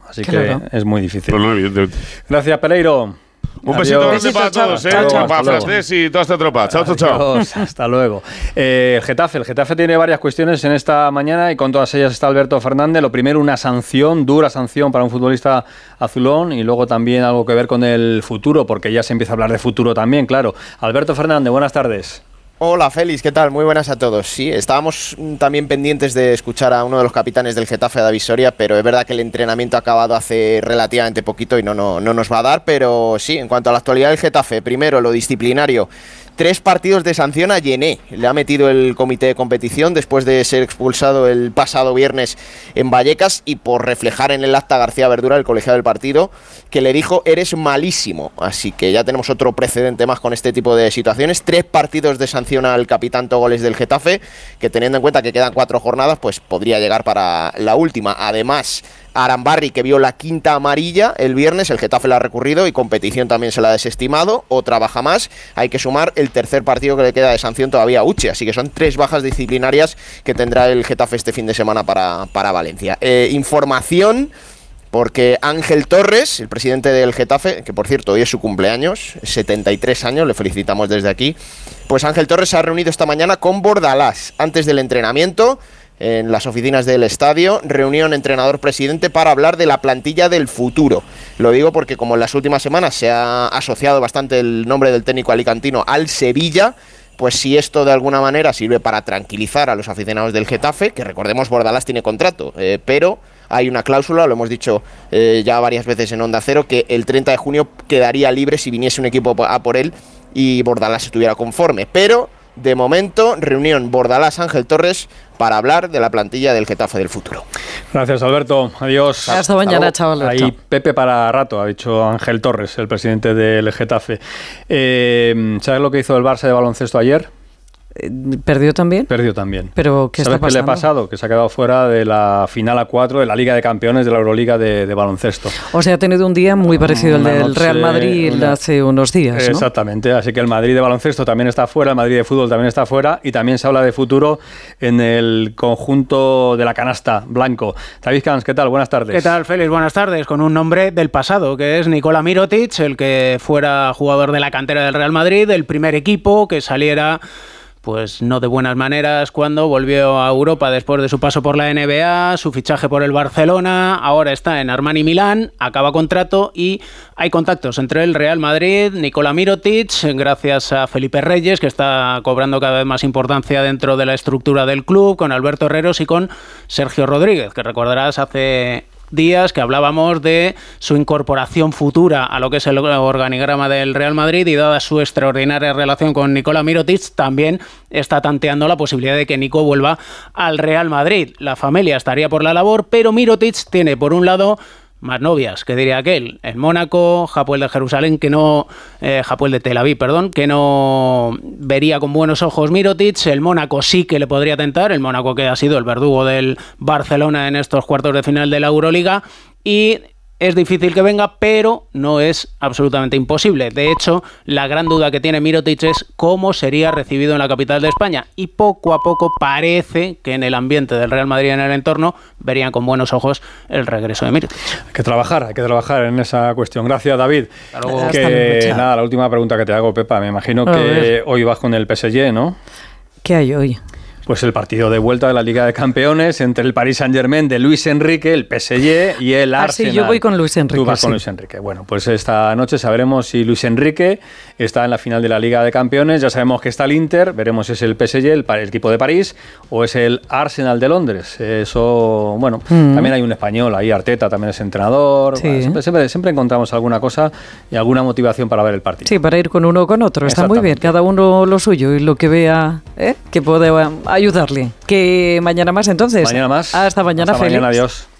Así Claro. que es muy difícil. Bueno, evidentemente. Gracias, Pereiro. Un besito grande Besito, para chao. todos, ¿eh? Chao, chao. Para Hasta luego. Francés y toda esta tropa. Chao, chao, chao. Adiós, hasta luego. Eh, el Getafe. El Getafe tiene varias cuestiones en esta mañana y con todas ellas está Alberto Fernández. Lo primero, una sanción, dura sanción para un futbolista azulón y luego también algo que ver con el futuro, porque ya se empieza a hablar de futuro también, claro. Alberto Fernández, buenas tardes. Hola Félix, ¿qué tal? Muy buenas a todos. Sí, estábamos también pendientes de escuchar a uno de los capitanes del Getafe, David Soria, pero es verdad que el entrenamiento ha acabado hace relativamente poquito y no, no, no nos va a dar, pero sí, en cuanto a la actualidad del Getafe, primero lo disciplinario. Tres partidos de sanción a Yené. Le ha metido el comité de competición después de ser expulsado el pasado viernes en Vallecas y por reflejar en el acta García Verdura, el colegiado del partido, que le dijo eres malísimo. Así que ya tenemos otro precedente más con este tipo de situaciones. Tres partidos de sanción al capitán Togoles del Getafe, que teniendo en cuenta que quedan cuatro jornadas, pues podría llegar para la última. Además, Arambarri, que vio la quinta amarilla el viernes, el Getafe la ha recurrido y competición también se la ha desestimado, otra baja más. Hay que sumar el tercer partido que le queda de sanción todavía a Uche, así que son tres bajas disciplinarias que tendrá el Getafe este fin de semana para, para Valencia. Eh, información, porque Ángel Torres, el presidente del Getafe, que por cierto hoy es su cumpleaños, setenta y tres años, le felicitamos desde aquí, pues Ángel Torres se ha reunido esta mañana con Bordalás antes del entrenamiento en las oficinas del estadio, reunión entrenador-presidente para hablar de la plantilla del futuro. Lo digo porque como en las últimas semanas se ha asociado bastante el nombre del técnico alicantino al Sevilla, pues si esto de alguna manera sirve para tranquilizar a los aficionados del Getafe, que recordemos Bordalás tiene contrato, eh, pero hay una cláusula, lo hemos dicho eh, ya varias veces en Onda Cero, que el treinta de junio quedaría libre si viniese un equipo a por él y Bordalás estuviera conforme, pero de momento, reunión Bordalás-Ángel Torres para hablar de la plantilla del Getafe del futuro. Gracias, Alberto. Adiós. Hasta mañana, chaval. Ahí Pepe para rato, ha dicho Ángel Torres, el presidente del Getafe. Eh, ¿Sabes lo que hizo el Barça de baloncesto ayer? ¿Perdió también? Perdió también. ¿Pero qué está ¿Sabes qué le ha pasado? Que se ha quedado fuera de la final a cuatro de la Liga de Campeones de la Euroliga de, de baloncesto. O sea, ha tenido un día muy parecido al del noche, Real Madrid una... hace unos días, ¿no? Exactamente. Así que el Madrid de baloncesto también está fuera, el Madrid de fútbol también está fuera y también se habla de futuro en el conjunto de la canasta blanco. David Camps, ¿qué tal? Buenas tardes. ¿Qué tal, Félix? Buenas tardes. Con un nombre del pasado, que es Nikola Mirotic, el que fuera jugador de la cantera del Real Madrid, del primer equipo, que saliera pues no de buenas maneras cuando volvió a Europa después de su paso por la N B A, su fichaje por el Barcelona, ahora está en Armani Milán, acaba contrato y hay contactos entre el Real Madrid, Nikola Mirotic, gracias a Felipe Reyes, que está cobrando cada vez más importancia dentro de la estructura del club, con Alberto Herreros y con Sergio Rodríguez, que recordarás hace días que hablábamos de su incorporación futura a lo que es el organigrama del Real Madrid y dada su extraordinaria relación con Nikola Mirotic también está tanteando la posibilidad de que Nico vuelva al Real Madrid. La familia estaría por la labor, pero Mirotic tiene por un lado más novias, que diría aquel, el Mónaco, Hapoel de Jerusalén, que no, eh, Hapoel de Tel Aviv, perdón, que no vería con buenos ojos Mirotic, el Mónaco sí que le podría tentar, el Mónaco que ha sido el verdugo del Barcelona en estos cuartos de final de la Euroliga, y es difícil que venga, pero no es absolutamente imposible. De hecho, la gran duda que tiene Mirotic es cómo sería recibido en la capital de España. Y poco a poco parece que en el ambiente del Real Madrid y en el entorno verían con buenos ojos el regreso de Mirotic. Hay que trabajar, hay que trabajar en esa cuestión. Gracias, David. Luego, que, nada, la última pregunta que te hago, Pepa. Me imagino que hoy vas con el P S G, ¿no? ¿Qué hay hoy? Pues el partido de vuelta de la Liga de Campeones entre el Paris Saint-Germain de Luis Enrique, el P S G y el ah, Arsenal. Sí, yo voy con Luis Enrique. Tú vas sí. con Luis Enrique. Bueno, pues esta noche sabremos si Luis Enrique está en la final de la Liga de Campeones. Ya sabemos que está el Inter, veremos si es el P S G, el, el equipo de París, o es el Arsenal de Londres. Eso, bueno, mm. también hay un español ahí, Arteta también es entrenador. Sí. Bueno, siempre, siempre, siempre encontramos alguna cosa y alguna motivación para ver el partido. Sí, para ir con uno o con otro. Está muy bien, cada uno lo suyo y lo que vea ¿eh? que puede ayudarle. Que mañana más entonces. Mañana más. Hasta mañana, Hasta Félix. Mañana, adiós.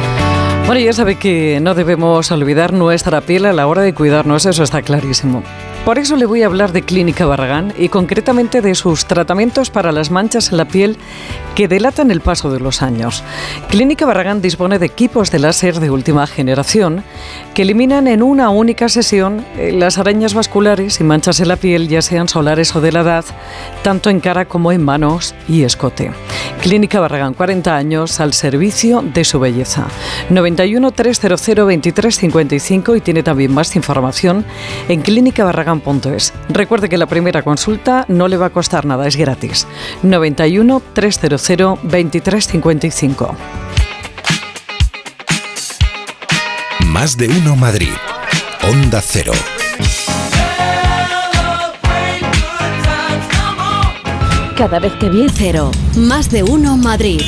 Bueno, ya sabe que no debemos olvidar nuestra piel a la hora de cuidarnos, eso está clarísimo. Por eso le voy a hablar de Clínica Barragán y concretamente de sus tratamientos para las manchas en la piel que delatan el paso de los años. Clínica Barragán dispone de equipos de láser de última generación que eliminan en una única sesión las arañas vasculares y manchas en la piel, ya sean solares o de la edad, tanto en cara como en manos y escote. Clínica Barragán, cuarenta años al servicio de su belleza. noventa y uno, trescientos veintitrés cincuenta y cinco y tiene también más información en clínica barragán punto es. Recuerde que la primera consulta no le va a costar nada, es gratis. noventa y uno, trescientos veintitrés cincuenta y cinco. Más de uno Madrid. Onda Cero. Cada vez que viene cero, más de uno Madrid.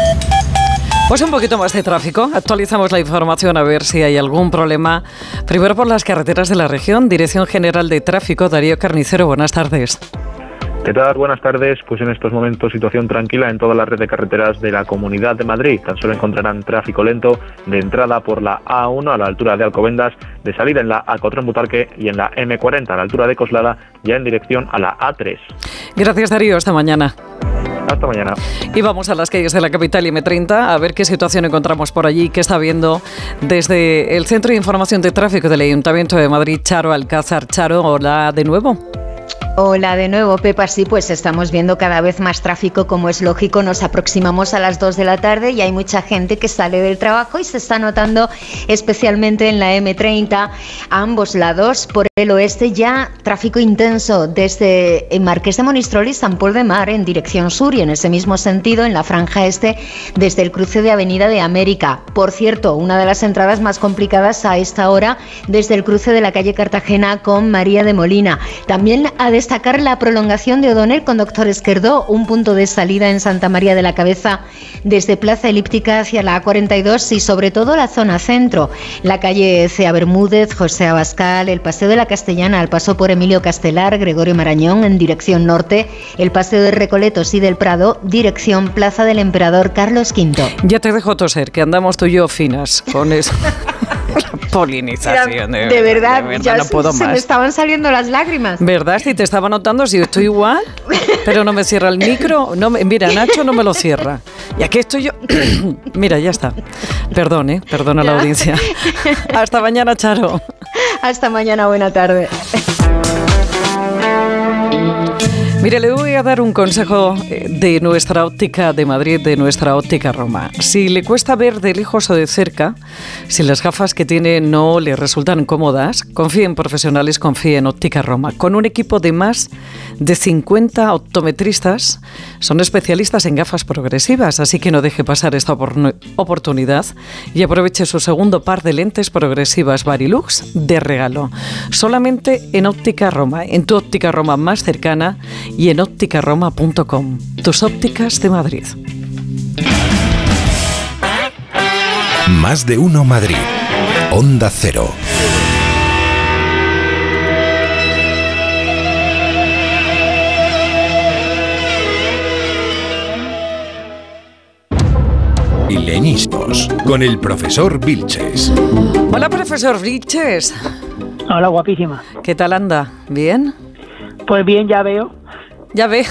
Pues un poquito más de tráfico. Actualizamos la información a ver si hay algún problema. Primero por las carreteras de la región. Dirección General de Tráfico, Darío Carnicero, buenas tardes. ¿Qué tal? Buenas tardes. Pues en estos momentos situación tranquila en toda la red de carreteras de la Comunidad de Madrid. Tan solo encontrarán tráfico lento de entrada por la A uno a la altura de Alcobendas, de salida en la A cuatro en Butarque y en la eme cuarenta a la altura de Coslada, ya en dirección a la A tres. Gracias, Darío. Hasta mañana. Hasta mañana. Y vamos a las calles de la capital y eme treinta a ver qué situación encontramos por allí, qué está viendo desde el Centro de Información de Tráfico del Ayuntamiento de Madrid, Charo Alcázar. Charo, hola de nuevo. Hola de nuevo, Pepa. Sí, pues estamos viendo cada vez más tráfico, como es lógico. Nos aproximamos a las dos de la tarde y hay mucha gente que sale del trabajo y se está notando especialmente en la eme treinta a ambos lados. Por el oeste ya tráfico intenso desde Marqués de Monistrol y San Pol de Mar en dirección sur, y en ese mismo sentido en la franja este desde el cruce de Avenida de América. Por cierto, una de las entradas más complicadas a esta hora desde el cruce de la calle Cartagena con María de Molina. También a destacar la prolongación de O'Donnell con Doctor Esquerdó, un punto de salida en Santa María de la Cabeza desde Plaza Elíptica hacia la A cuarenta y dos y sobre todo la zona centro, la calle Cea Bermúdez, José Abascal, el Paseo de la Castellana al paso por Emilio Castelar, Gregorio Marañón en dirección norte, el Paseo de Recoletos y del Prado, dirección Plaza del Emperador Carlos quinto. Ya te dejo toser, que andamos tú y yo finas con eso. Polinización. De, de, verdad, de verdad, ya no puedo se más. me estaban saliendo las lágrimas. ¿Verdad? Si te estaba notando, si estoy igual, pero no me cierra el micro. No me, mira, Nacho no me lo cierra. Y aquí estoy yo. Mira, ya está. Perdón, ¿eh? Perdón a la audiencia. Hasta mañana, Charo. Hasta mañana, buena tarde. Mire, le voy a dar un consejo de nuestra óptica de Madrid, de nuestra óptica Roma. Si le cuesta ver de lejos o de cerca, si las gafas que tiene no le resultan cómodas, confíe en profesionales, confíe en Óptica Roma. Con un equipo de más de cincuenta optometristas, son especialistas en gafas progresivas, así que no deje pasar esta oportunidad y aproveche su segundo par de lentes progresivas Varilux de regalo. Solamente en Óptica Roma, en tu Óptica Roma más cercana y en óptica roma punto com. Tus ópticas de Madrid. Más de uno Madrid. Onda Cero. Milenismos con el profesor Vilches. Hola, profesor Vilches. Hola, guapísima. ¿Qué tal anda? ¿Bien? Pues bien, ya veo. Ya ve.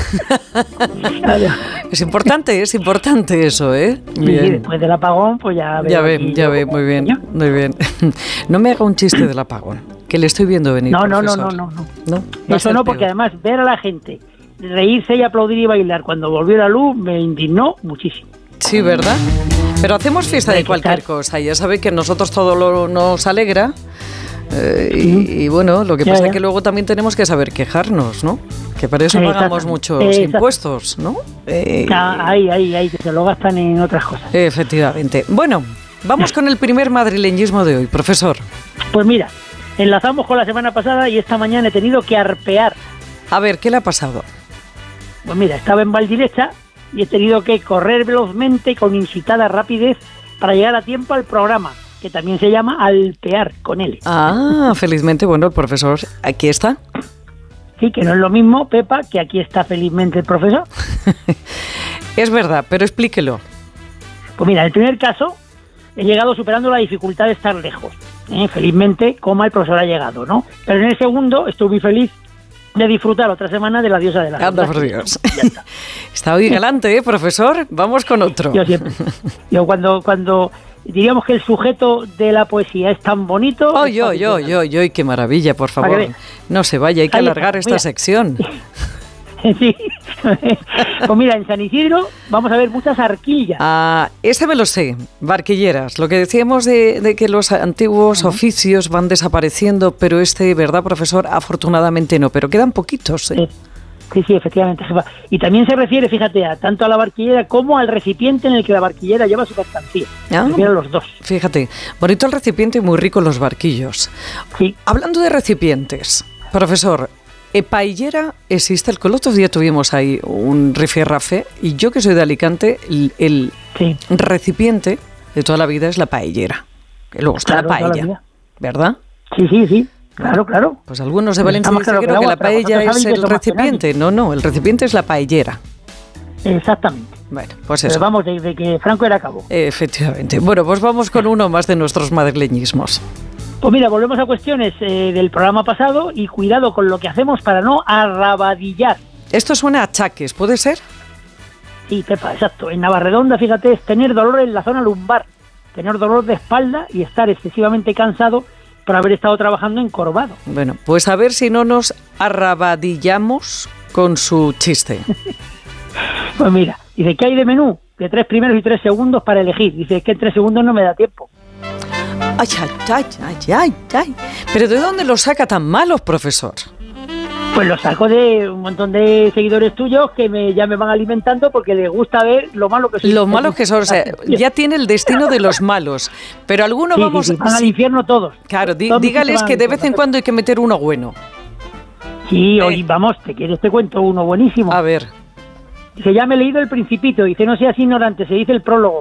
Es importante, es importante eso, ¿eh? Bien. Sí, después del apagón, pues ya veo. Ya ve, ya ve, muy bien, muy bien. No me haga un chiste del apagón, que le estoy viendo venir. No, no, no, no, no, no. ¿No? Eso no, porque además ver a la gente reírse y aplaudir y bailar cuando volvió la luz me indignó muchísimo. Sí, ¿verdad? Pero hacemos fiesta de cualquier cosa. Ya sabe que a nosotros todo lo, nos alegra. Eh, y, y bueno, lo que pasa es que luego también tenemos que saber quejarnos, ¿no? Que para eso pagamos muchos Exacto. impuestos, ¿no? Eh, ahí, ahí, ahí, que se lo gastan en otras cosas. Efectivamente. Bueno, vamos con el primer madrileñismo de hoy, profesor. Pues mira, enlazamos con la semana pasada y esta mañana he tenido que arpear. A ver, ¿qué le ha pasado? Pues mira, estaba en Valdirecha y he tenido que correr velozmente con incitada rapidez para llegar a tiempo al programa, que también se llama Alpear, con L. Ah, felizmente, bueno, el profesor aquí está. Sí, que no es lo mismo, Pepa, que aquí está felizmente el profesor. Es verdad, pero explíquelo. Pues mira, en el primer caso, he llegado superando la dificultad de estar lejos. ¿eh? Felizmente, coma, el profesor ha llegado, ¿no? Pero en el segundo estoy muy feliz de disfrutar otra semana de la diosa de la Anda, por Dios. Está. Está hoy galante, ¿eh, profesor? Vamos con otro. Yo siempre. Yo cuando, cuando diríamos que el sujeto de la poesía es tan bonito... ¡Ay, ay, ay, ay, ay! ¡Qué maravilla, por favor! No se vaya, hay que alargar esta mira. sección. Sí. Pues mira, en San Isidro vamos a ver muchas arquillas. Ah, ese me lo sé, barquilleras. Lo que decíamos de, de que los antiguos uh-huh. oficios van desapareciendo, pero este, ¿verdad, profesor? Afortunadamente no, pero quedan poquitos, ¿eh? Sí. Sí, sí, efectivamente. Y también se refiere, fíjate, a, tanto a la barquillera como al recipiente en el que la barquillera lleva su mercancía. Ah, se refiere a los dos. Fíjate, bonito el recipiente y muy rico los barquillos. Sí. Hablando de recipientes, profesor, ¿e paellera existe? El otro día tuvimos ahí un rifirrafe y yo que soy de Alicante, el, el sí. recipiente de toda la vida es la paellera. Que luego está claro, la paella, la ¿verdad? Sí, sí, sí. Claro, claro. Pues algunos de Valencia dicen claro que, que, que la paella es el recipiente. No, no, el recipiente es la paellera. Exactamente. Bueno, pues Pero eso. vamos, desde que Franco era cabo. Efectivamente. Bueno, pues vamos con uno más de nuestros madrileñismos. Pues mira, volvemos a cuestiones eh, del programa pasado y cuidado con lo que hacemos para no arrabadillar. Esto suena a achaques, ¿puede ser? Sí, Pepa, exacto. En Navarredonda, fíjate, es tener dolor en la zona lumbar, tener dolor de espalda y estar excesivamente cansado por haber estado trabajando encorvado. Bueno, pues a ver si no nos arrabadillamos con su chiste. Pues mira, dice, ¿qué hay de menú? De tres primeros y tres segundos para elegir. Dice, es que en tres segundos no me da tiempo. Ay, ay, ay, ay, ay, ay. ¿Pero de dónde los saca tan malos, profesor? Pues lo saco de un montón de seguidores tuyos que me, ya me van alimentando porque les gusta ver lo malo que son. Lo malos que son, o sea, ya tiene el destino de los malos. Pero algunos sí, vamos... Sí, sí, van al infierno todos. Claro, di, todos dígales que de vez en cuando hay que meter uno bueno. Sí, eh. hoy vamos, te quieres te cuento uno buenísimo. A ver. Dice, ya me he leído El Principito. Dice, no seas ignorante, se dice el prólogo.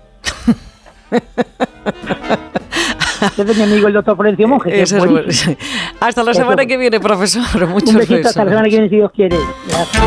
Este es mi amigo el doctor Florencio Monge. Es bueno. Hasta la semana Eso. que viene, profesor. Muchas Un besito besos. Hasta la semana que viene, si Dios quiere. Gracias.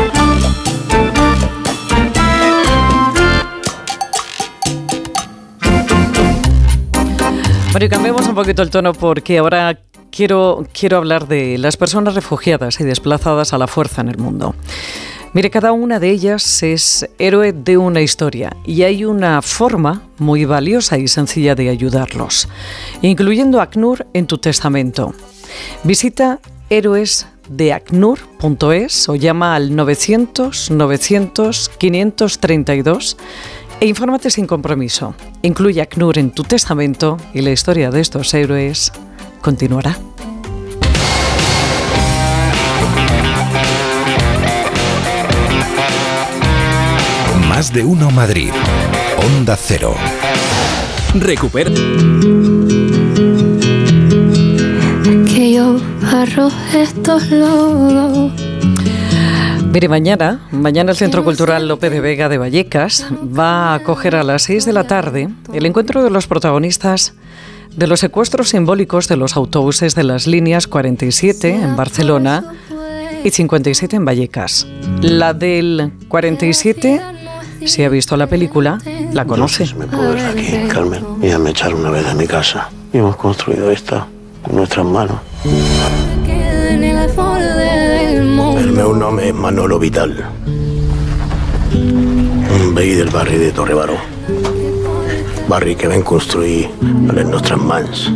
Bueno, y cambiemos un poquito el tono porque ahora quiero, quiero hablar de las personas refugiadas y desplazadas a la fuerza en el mundo. Mire, cada una de ellas es héroe de una historia y hay una forma muy valiosa y sencilla de ayudarlos, incluyendo ACNUR en tu testamento. Visita héroes de acnur punto es o llama al novecientos novecientos quinientos treinta y dos e infórmate sin compromiso. Incluye ACNUR en tu testamento y la historia de estos héroes continuará. Más de uno Madrid. Onda Cero. Recupera. Que yo arroje estos lodos. Mire, mañana, mañana el Centro Cultural López de Vega de Vallecas va a acoger a las seis de la tarde el encuentro de los protagonistas de los secuestros simbólicos de los autobuses de las líneas cuarenta y siete en Barcelona y cincuenta y siete en Vallecas. La del cuarenta y siete... Si ha visto la película, la conoce. No sé si me puedo ir aquí, Carmen. Ya me echaron una vez de mi casa y hemos construido esta con nuestras manos. El meu nombre es Manolo Vital. Un veí del barrio de Torrebaró. Barrio que ven construir en nuestras manos.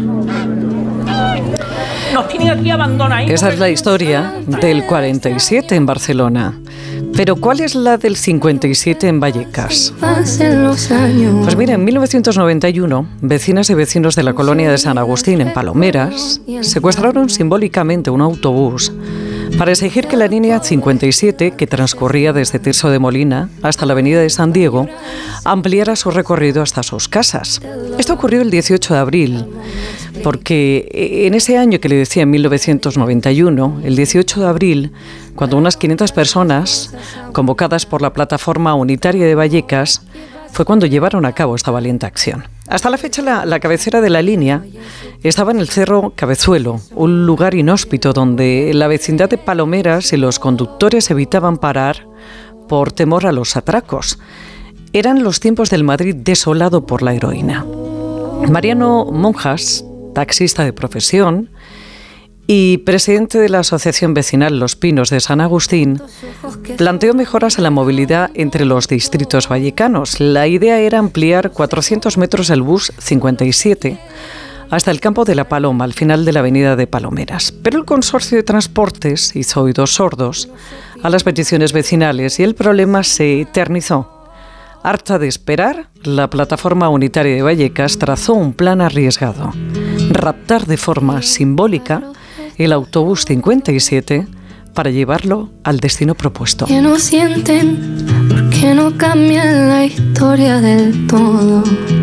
Nos tienen aquí abandonados. Esa es la historia del cuarenta y siete en Barcelona. Pero ¿cuál es la del cincuenta y siete en Vallecas? Pues mira, en mil novecientos noventa y uno, vecinas y vecinos de la colonia de San Agustín, en Palomeras, secuestraron simbólicamente un autobús para exigir que la línea cincuenta y siete, que transcurría desde Tirso de Molina hasta la avenida de San Diego, ampliara su recorrido hasta sus casas. Esto ocurrió el dieciocho de abril, porque en ese año que le decía, en mil novecientos noventa y uno, el dieciocho de abril, cuando unas quinientas personas, convocadas por la Plataforma Unitaria de Vallecas, fue cuando llevaron a cabo esta valiente acción. Hasta la fecha, la, la cabecera de la línea estaba en el Cerro Cabezuelo, un lugar inhóspito donde la vecindad de Palomeras y los conductores evitaban parar por temor a los atracos. Eran los tiempos del Madrid desolado por la heroína. Mariano Monjas taxista de profesión y presidente de la Asociación Vecinal Los Pinos de San Agustín, planteó mejoras en la movilidad entre los distritos vallecanos. La idea era ampliar cuatrocientos metros el bus cincuenta y siete hasta el campo de La Paloma, al final de la avenida de Palomeras. Pero el consorcio de transportes hizo oídos sordos a las peticiones vecinales y el problema se eternizó. Harta de esperar, la plataforma unitaria de Vallecas trazó un plan arriesgado: raptar de forma simbólica el autobús cincuenta y siete para llevarlo al destino propuesto. Que no sienten, porque no cambian la historia del todo.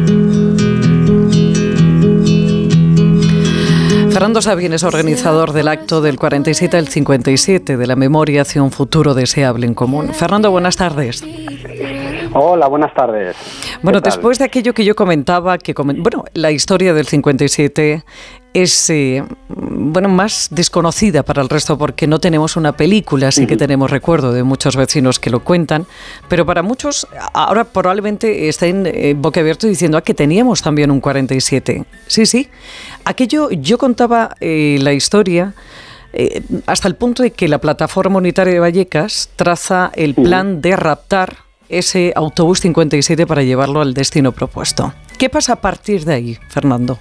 Fernando Sabien es organizador del acto del cuarenta y siete al cincuenta y siete de la memoria hacia un futuro deseable en común. Fernando, buenas tardes. Hola, buenas tardes. Bueno, después de aquello que yo comentaba, que coment... bueno, la historia del cincuenta y siete es eh, bueno, más desconocida para el resto porque no tenemos una película, sí que tenemos recuerdo de muchos vecinos que lo cuentan, pero para muchos ahora probablemente estén eh, boquiabiertos diciendo ah, que teníamos también un cuarenta y siete. Sí, sí. Aquello, yo contaba eh, la historia eh, hasta el punto de que la plataforma unitaria de Vallecas traza el plan de raptar ese autobús cincuenta y siete para llevarlo al destino propuesto. ¿Qué pasa a partir de ahí, Fernando?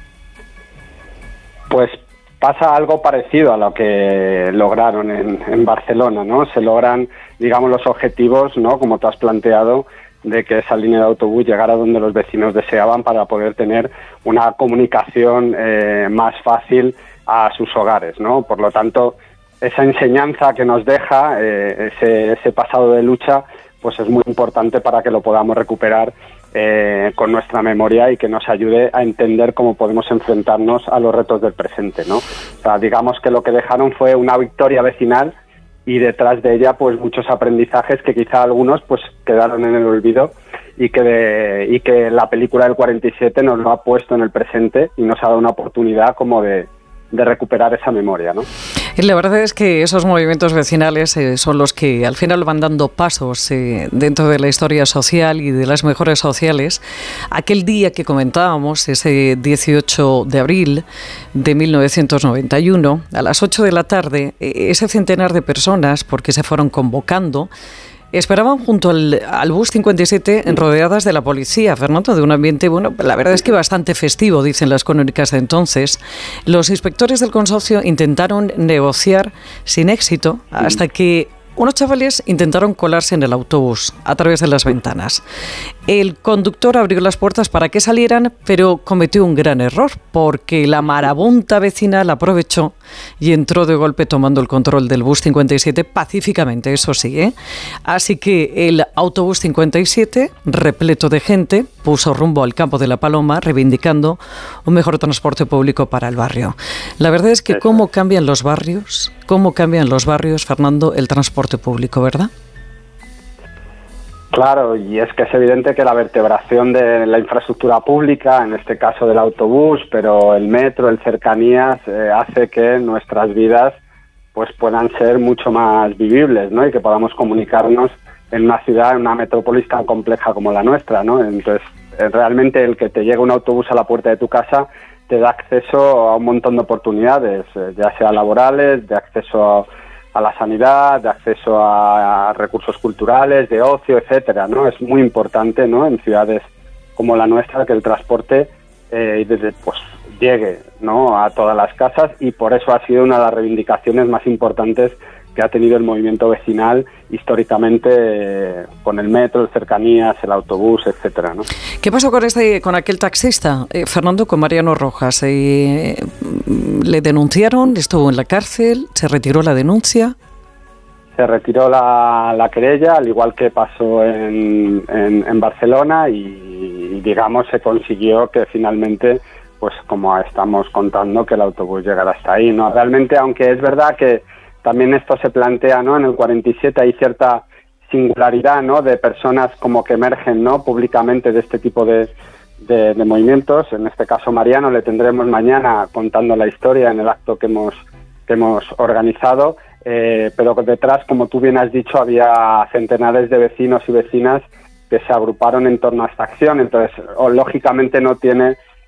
Pues pasa algo parecido a lo que lograron en, en Barcelona, ¿no? Se logran, digamos, los objetivos, ¿no? Como tú has planteado, de que esa línea de autobús llegara donde los vecinos deseaban para poder tener una comunicación eh, más fácil a sus hogares, ¿no? Por lo tanto, esa enseñanza que nos deja, eh, ese, ese pasado de lucha, pues es muy importante para que lo podamos recuperar eh, con nuestra memoria y que nos ayude a entender cómo podemos enfrentarnos a los retos del presente, ¿no? O sea, digamos que lo que dejaron fue una victoria vecinal y detrás de ella pues muchos aprendizajes que quizá algunos pues quedaron en el olvido y que de, y que la película del cuarenta y siete nos lo ha puesto en el presente y nos ha dado una oportunidad como de, de recuperar esa memoria, ¿no? Y la verdad es que esos movimientos vecinales eh, son los que al final van dando pasos eh, dentro de la historia social y de las mejoras sociales. Aquel día que comentábamos, ese dieciocho de abril de mil novecientos noventa y uno, a las ocho de la tarde, eh, ese centenar de personas, porque se fueron convocando, esperaban junto al, al bus cincuenta y siete rodeadas de la policía, Fernando, de un ambiente, bueno, la verdad es que bastante festivo, dicen las crónicas de entonces. Los inspectores del consorcio intentaron negociar sin éxito hasta que unos chavales intentaron colarse en el autobús a través de las ventanas. El conductor abrió las puertas para que salieran, pero cometió un gran error, porque la marabunta vecinal aprovechó y entró de golpe tomando el control del bus cincuenta y siete pacíficamente, eso sí, ¿eh? Así que el autobús cincuenta y siete, repleto de gente, puso rumbo al campo de La Paloma, reivindicando un mejor transporte público para el barrio. La verdad es que cómo cambian los barrios, cómo cambian los barrios, Fernando, el transporte público, ¿verdad? Claro, y es que es evidente que la vertebración de la infraestructura pública, en este caso del autobús, pero el metro, el cercanías, eh, hace que nuestras vidas pues puedan ser mucho más vivibles, ¿no? Y que podamos comunicarnos en una ciudad, en una metrópolis tan compleja como la nuestra, ¿no? Entonces, eh, realmente el que te llegue un autobús a la puerta de tu casa te da acceso a un montón de oportunidades, eh, ya sea laborales, de acceso a a la sanidad, de acceso a, a recursos culturales, de ocio, etcétera, ¿no? Es muy importante, ¿no? En ciudades como la nuestra que el transporte eh, desde, pues llegue, ¿no? A todas las casas, y por eso ha sido una de las reivindicaciones más importantes que ha tenido el movimiento vecinal históricamente, eh, con el metro, el cercanías, el autobús, etcétera, ¿no? ¿Qué pasó con este, con aquel taxista, eh, Fernando, con Mariano Rojas? Eh, ¿Le denunciaron? ¿Estuvo en la cárcel? ¿Se retiró la denuncia? Se retiró la, la querella, al igual que pasó en, en, en Barcelona, y, y digamos se consiguió que finalmente, pues como estamos contando, que el autobús llegara hasta ahí, ¿no? Realmente, aunque es verdad que también esto se plantea, ¿no? En el cuarenta y siete hay cierta singularidad, ¿no? De personas como que emergen, ¿no? Públicamente de este tipo de, de, de movimientos. En este caso, Mariano, le tendremos mañana contando la historia en el acto que hemos que hemos organizado. Eh, pero detrás, como tú bien has dicho, había centenares de vecinos y vecinas que se agruparon en torno a esta acción. Entonces, o, lógicamente no tiene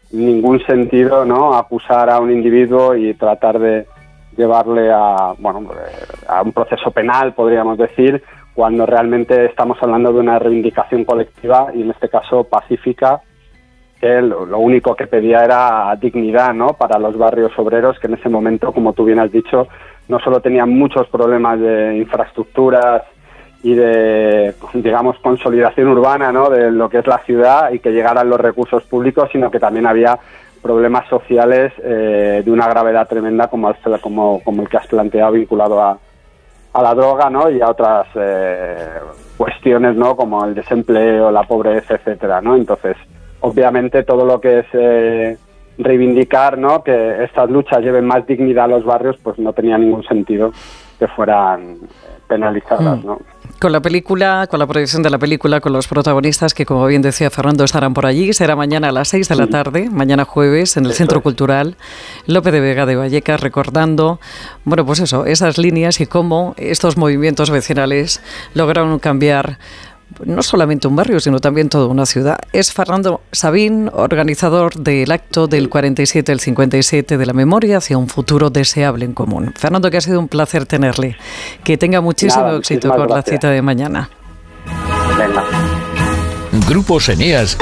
ningún sentido, ¿no?, acusar a un individuo y tratar de llevarle a, bueno, a un proceso penal, podríamos decir, cuando realmente estamos hablando de una reivindicación colectiva y en este caso pacífica, que lo, lo único que pedía era dignidad, ¿no?, para los barrios obreros, que en ese momento, como tú bien has dicho, no solo tenían muchos problemas de infraestructuras y de, digamos, consolidación urbana, ¿no?, de lo que es la ciudad y que llegaran los recursos públicos, sino que también había problemas sociales eh, de una gravedad tremenda como el, como, como el que has planteado, vinculado a, a la droga, ¿no?, y a otras eh, cuestiones, ¿no?, como el desempleo, la pobreza, etcétera, ¿no? Entonces, obviamente todo lo que es eh, reivindicar, ¿no?, que estas luchas lleven más dignidad a los barrios, pues no tenía ningún sentido que fueran penalizadas, ¿no? Con la película, con la proyección de la película, con los protagonistas que, como bien decía Fernando, estarán por allí. Será mañana a las seis de la tarde, mañana jueves, en el eso Centro es. Cultural Lope de Vega de Vallecas, recordando, bueno, pues eso, esas líneas y cómo estos movimientos vecinales lograron cambiar no solamente un barrio, sino también toda una ciudad. Es Fernando Sabín, organizador del acto del cuarenta y siete al cincuenta y siete de la memoria hacia un futuro deseable en común. Fernando, que ha sido un placer tenerle. Que tenga muchísimo Nada, éxito con gracias. La cita de mañana. Venga. Grupo Eneas.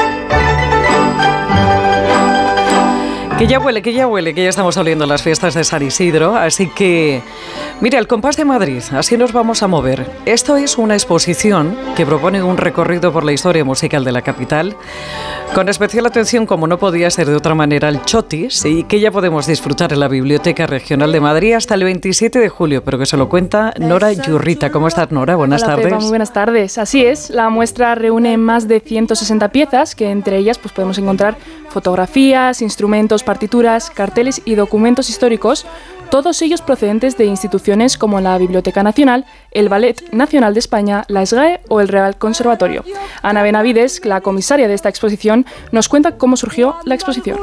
Que ya huele, que ya huele, que ya estamos oliendo las fiestas de San Isidro, así que, mira, el compás de Madrid, así nos vamos a mover. Esto es una exposición que propone un recorrido por la historia musical de la capital, con especial atención, como no podía ser de otra manera, al Chotis, y que ya podemos disfrutar en la Biblioteca Regional de Madrid hasta el veintisiete de julio, pero que se lo cuenta Nora Yurrita. ¿Cómo estás, Nora? Buenas Hola, tardes. Pepa, muy buenas tardes. Así es, la muestra reúne más de ciento sesenta piezas, que entre ellas pues podemos encontrar fotografías, instrumentos, partituras, carteles y documentos históricos, todos ellos procedentes de instituciones como la Biblioteca Nacional, el Ballet Nacional de España, la S G A E o el Real Conservatorio. Ana Benavides, la comisaria de esta exposición, nos cuenta cómo surgió la exposición.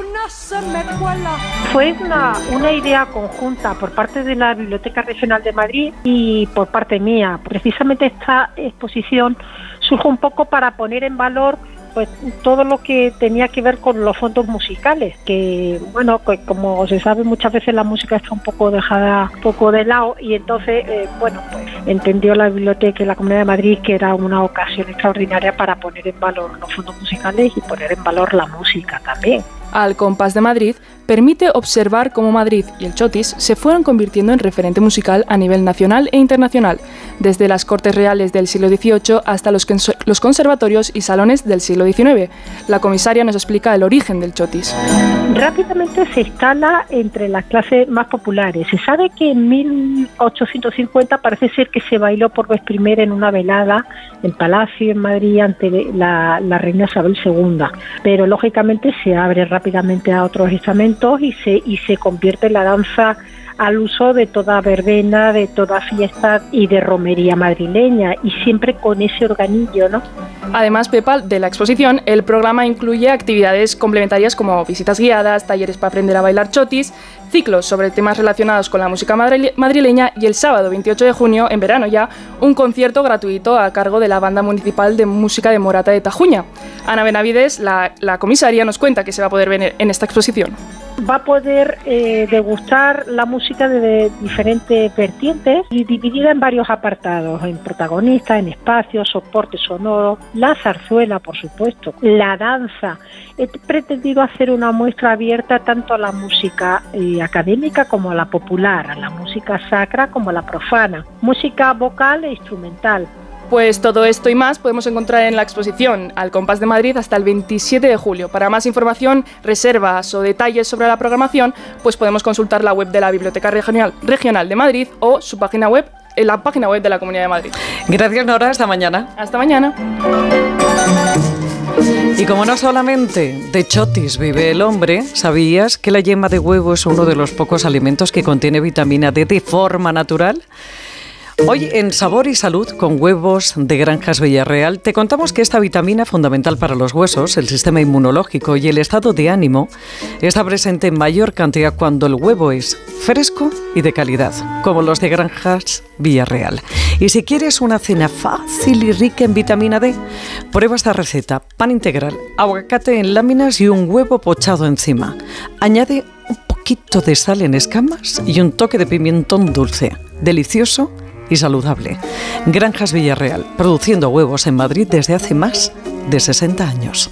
Fue una, una idea conjunta por parte de la Biblioteca Regional de Madrid y por parte mía. Precisamente esta exposición surge un poco para poner en valor pues todo lo que tenía que ver con los fondos musicales, que bueno, que como se sabe muchas veces la música está un poco dejada un poco de lado y entonces eh, bueno, pues entendió la Biblioteca y la Comunidad de Madrid que era una ocasión extraordinaria para poner en valor los fondos musicales y poner en valor la música también. Al compás de Madrid permite observar cómo Madrid y el Chotis se fueron convirtiendo en referente musical a nivel nacional e internacional, desde las cortes reales del siglo dieciocho hasta los, cons- los conservatorios y salones del siglo diecinueve. La comisaria nos explica el origen del Chotis. Rápidamente se instala entre las clases más populares. Se sabe que en mil ochocientos cincuenta parece ser que se bailó por vez primera en una velada en Palacio, en Madrid, ante la, la reina Isabel segunda, pero lógicamente se abre rápidamente a otros estamentos y se, y se convierte en la danza al uso de toda verbena, de toda fiesta y de romería madrileña, y siempre con ese organillo, ¿no? Además, Pepa, de la exposición, el programa incluye actividades complementarias como visitas guiadas, talleres para aprender a bailar chotis, ciclos sobre temas relacionados con la música madrileña y el sábado veintiocho de junio, en verano ya, un concierto gratuito a cargo de la Banda Municipal de Música de Morata de Tajuña. Ana Benavides, la, la comisaria, nos cuenta que se va a poder ver en esta exposición. Va a poder eh, degustar la música de, de diferentes vertientes y dividida en varios apartados, en protagonistas, en espacios, soporte sonoro, la zarzuela, por supuesto, la danza. He pretendido hacer una muestra abierta tanto a la música eh, académica como a la popular, a la música sacra como a la profana, música vocal e instrumental. Pues todo esto y más podemos encontrar en la exposición Al Compás de Madrid hasta el veintisiete de julio. Para más información, reservas o detalles sobre la programación, pues podemos consultar la web de la Biblioteca Regional, Regional de Madrid o su página web, en la página web de la Comunidad de Madrid. Gracias, Nora. Hasta mañana. Hasta mañana. Y como no solamente de chotis vive el hombre, ¿sabías que la yema de huevo es uno de los pocos alimentos que contiene vitamina D de forma natural? Hoy en Sabor y Salud con huevos de Granjas Villarreal te contamos que esta vitamina fundamental para los huesos, el sistema inmunológico y el estado de ánimo está presente en mayor cantidad cuando el huevo es fresco y de calidad, como los de Granjas Villarreal. Y si quieres una cena fácil y rica en vitamina D, prueba esta receta: pan integral, aguacate en láminas y un huevo pochado encima. Añade un poquito de sal en escamas y un toque de pimentón dulce. Delicioso y saludable. Granjas Villarreal, produciendo huevos en Madrid desde hace más de sesenta años.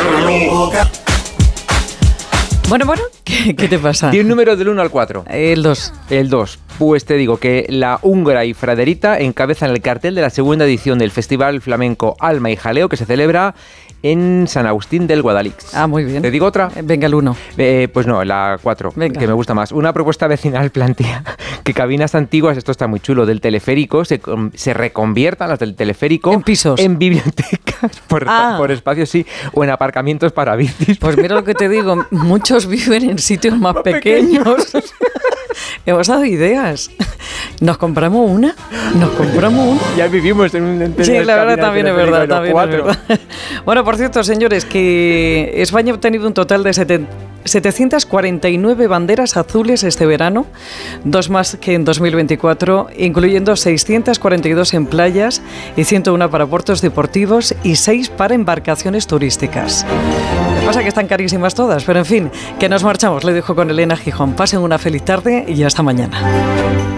Bueno, bueno, ¿qué, qué te pasa? ¿Tiene un número del uno al cuatro? El dos. El dos. Pues te digo que la húngara y Fraderita encabezan el cartel de la segunda edición del Festival Flamenco Alma y Jaleo, que se celebra en San Agustín del Guadalix. Ah, muy bien. ¿Te digo otra? Venga, el uno. Eh, pues no, la cuatro, que me gusta más. Una propuesta vecinal plantea que cabinas antiguas, esto está muy chulo, del teleférico, se, se reconviertan las del teleférico en pisos, en bibliotecas, por, ah. por espacios, sí, o en aparcamientos para bicis. Pues mira lo que te digo, muchos viven en sitios más, más pequeños. pequeños. Hemos dado ideas. ¿Nos compramos una? ¿Nos compramos una? Ya vivimos en un... En sí, la verdad también es verdad. También es verdad. Bueno, por cierto, señores, que España ha obtenido un total de setecientas cuarenta y nueve banderas azules este verano, dos más que en dos mil veinticuatro, incluyendo seiscientas cuarenta y dos en playas y ciento uno para puertos deportivos y seis para embarcaciones turísticas. Lo que pasa es que están carísimas todas, pero en fin, que nos marchamos. Le dejo con Elena Gijón. Pasen una feliz tarde y hasta mañana.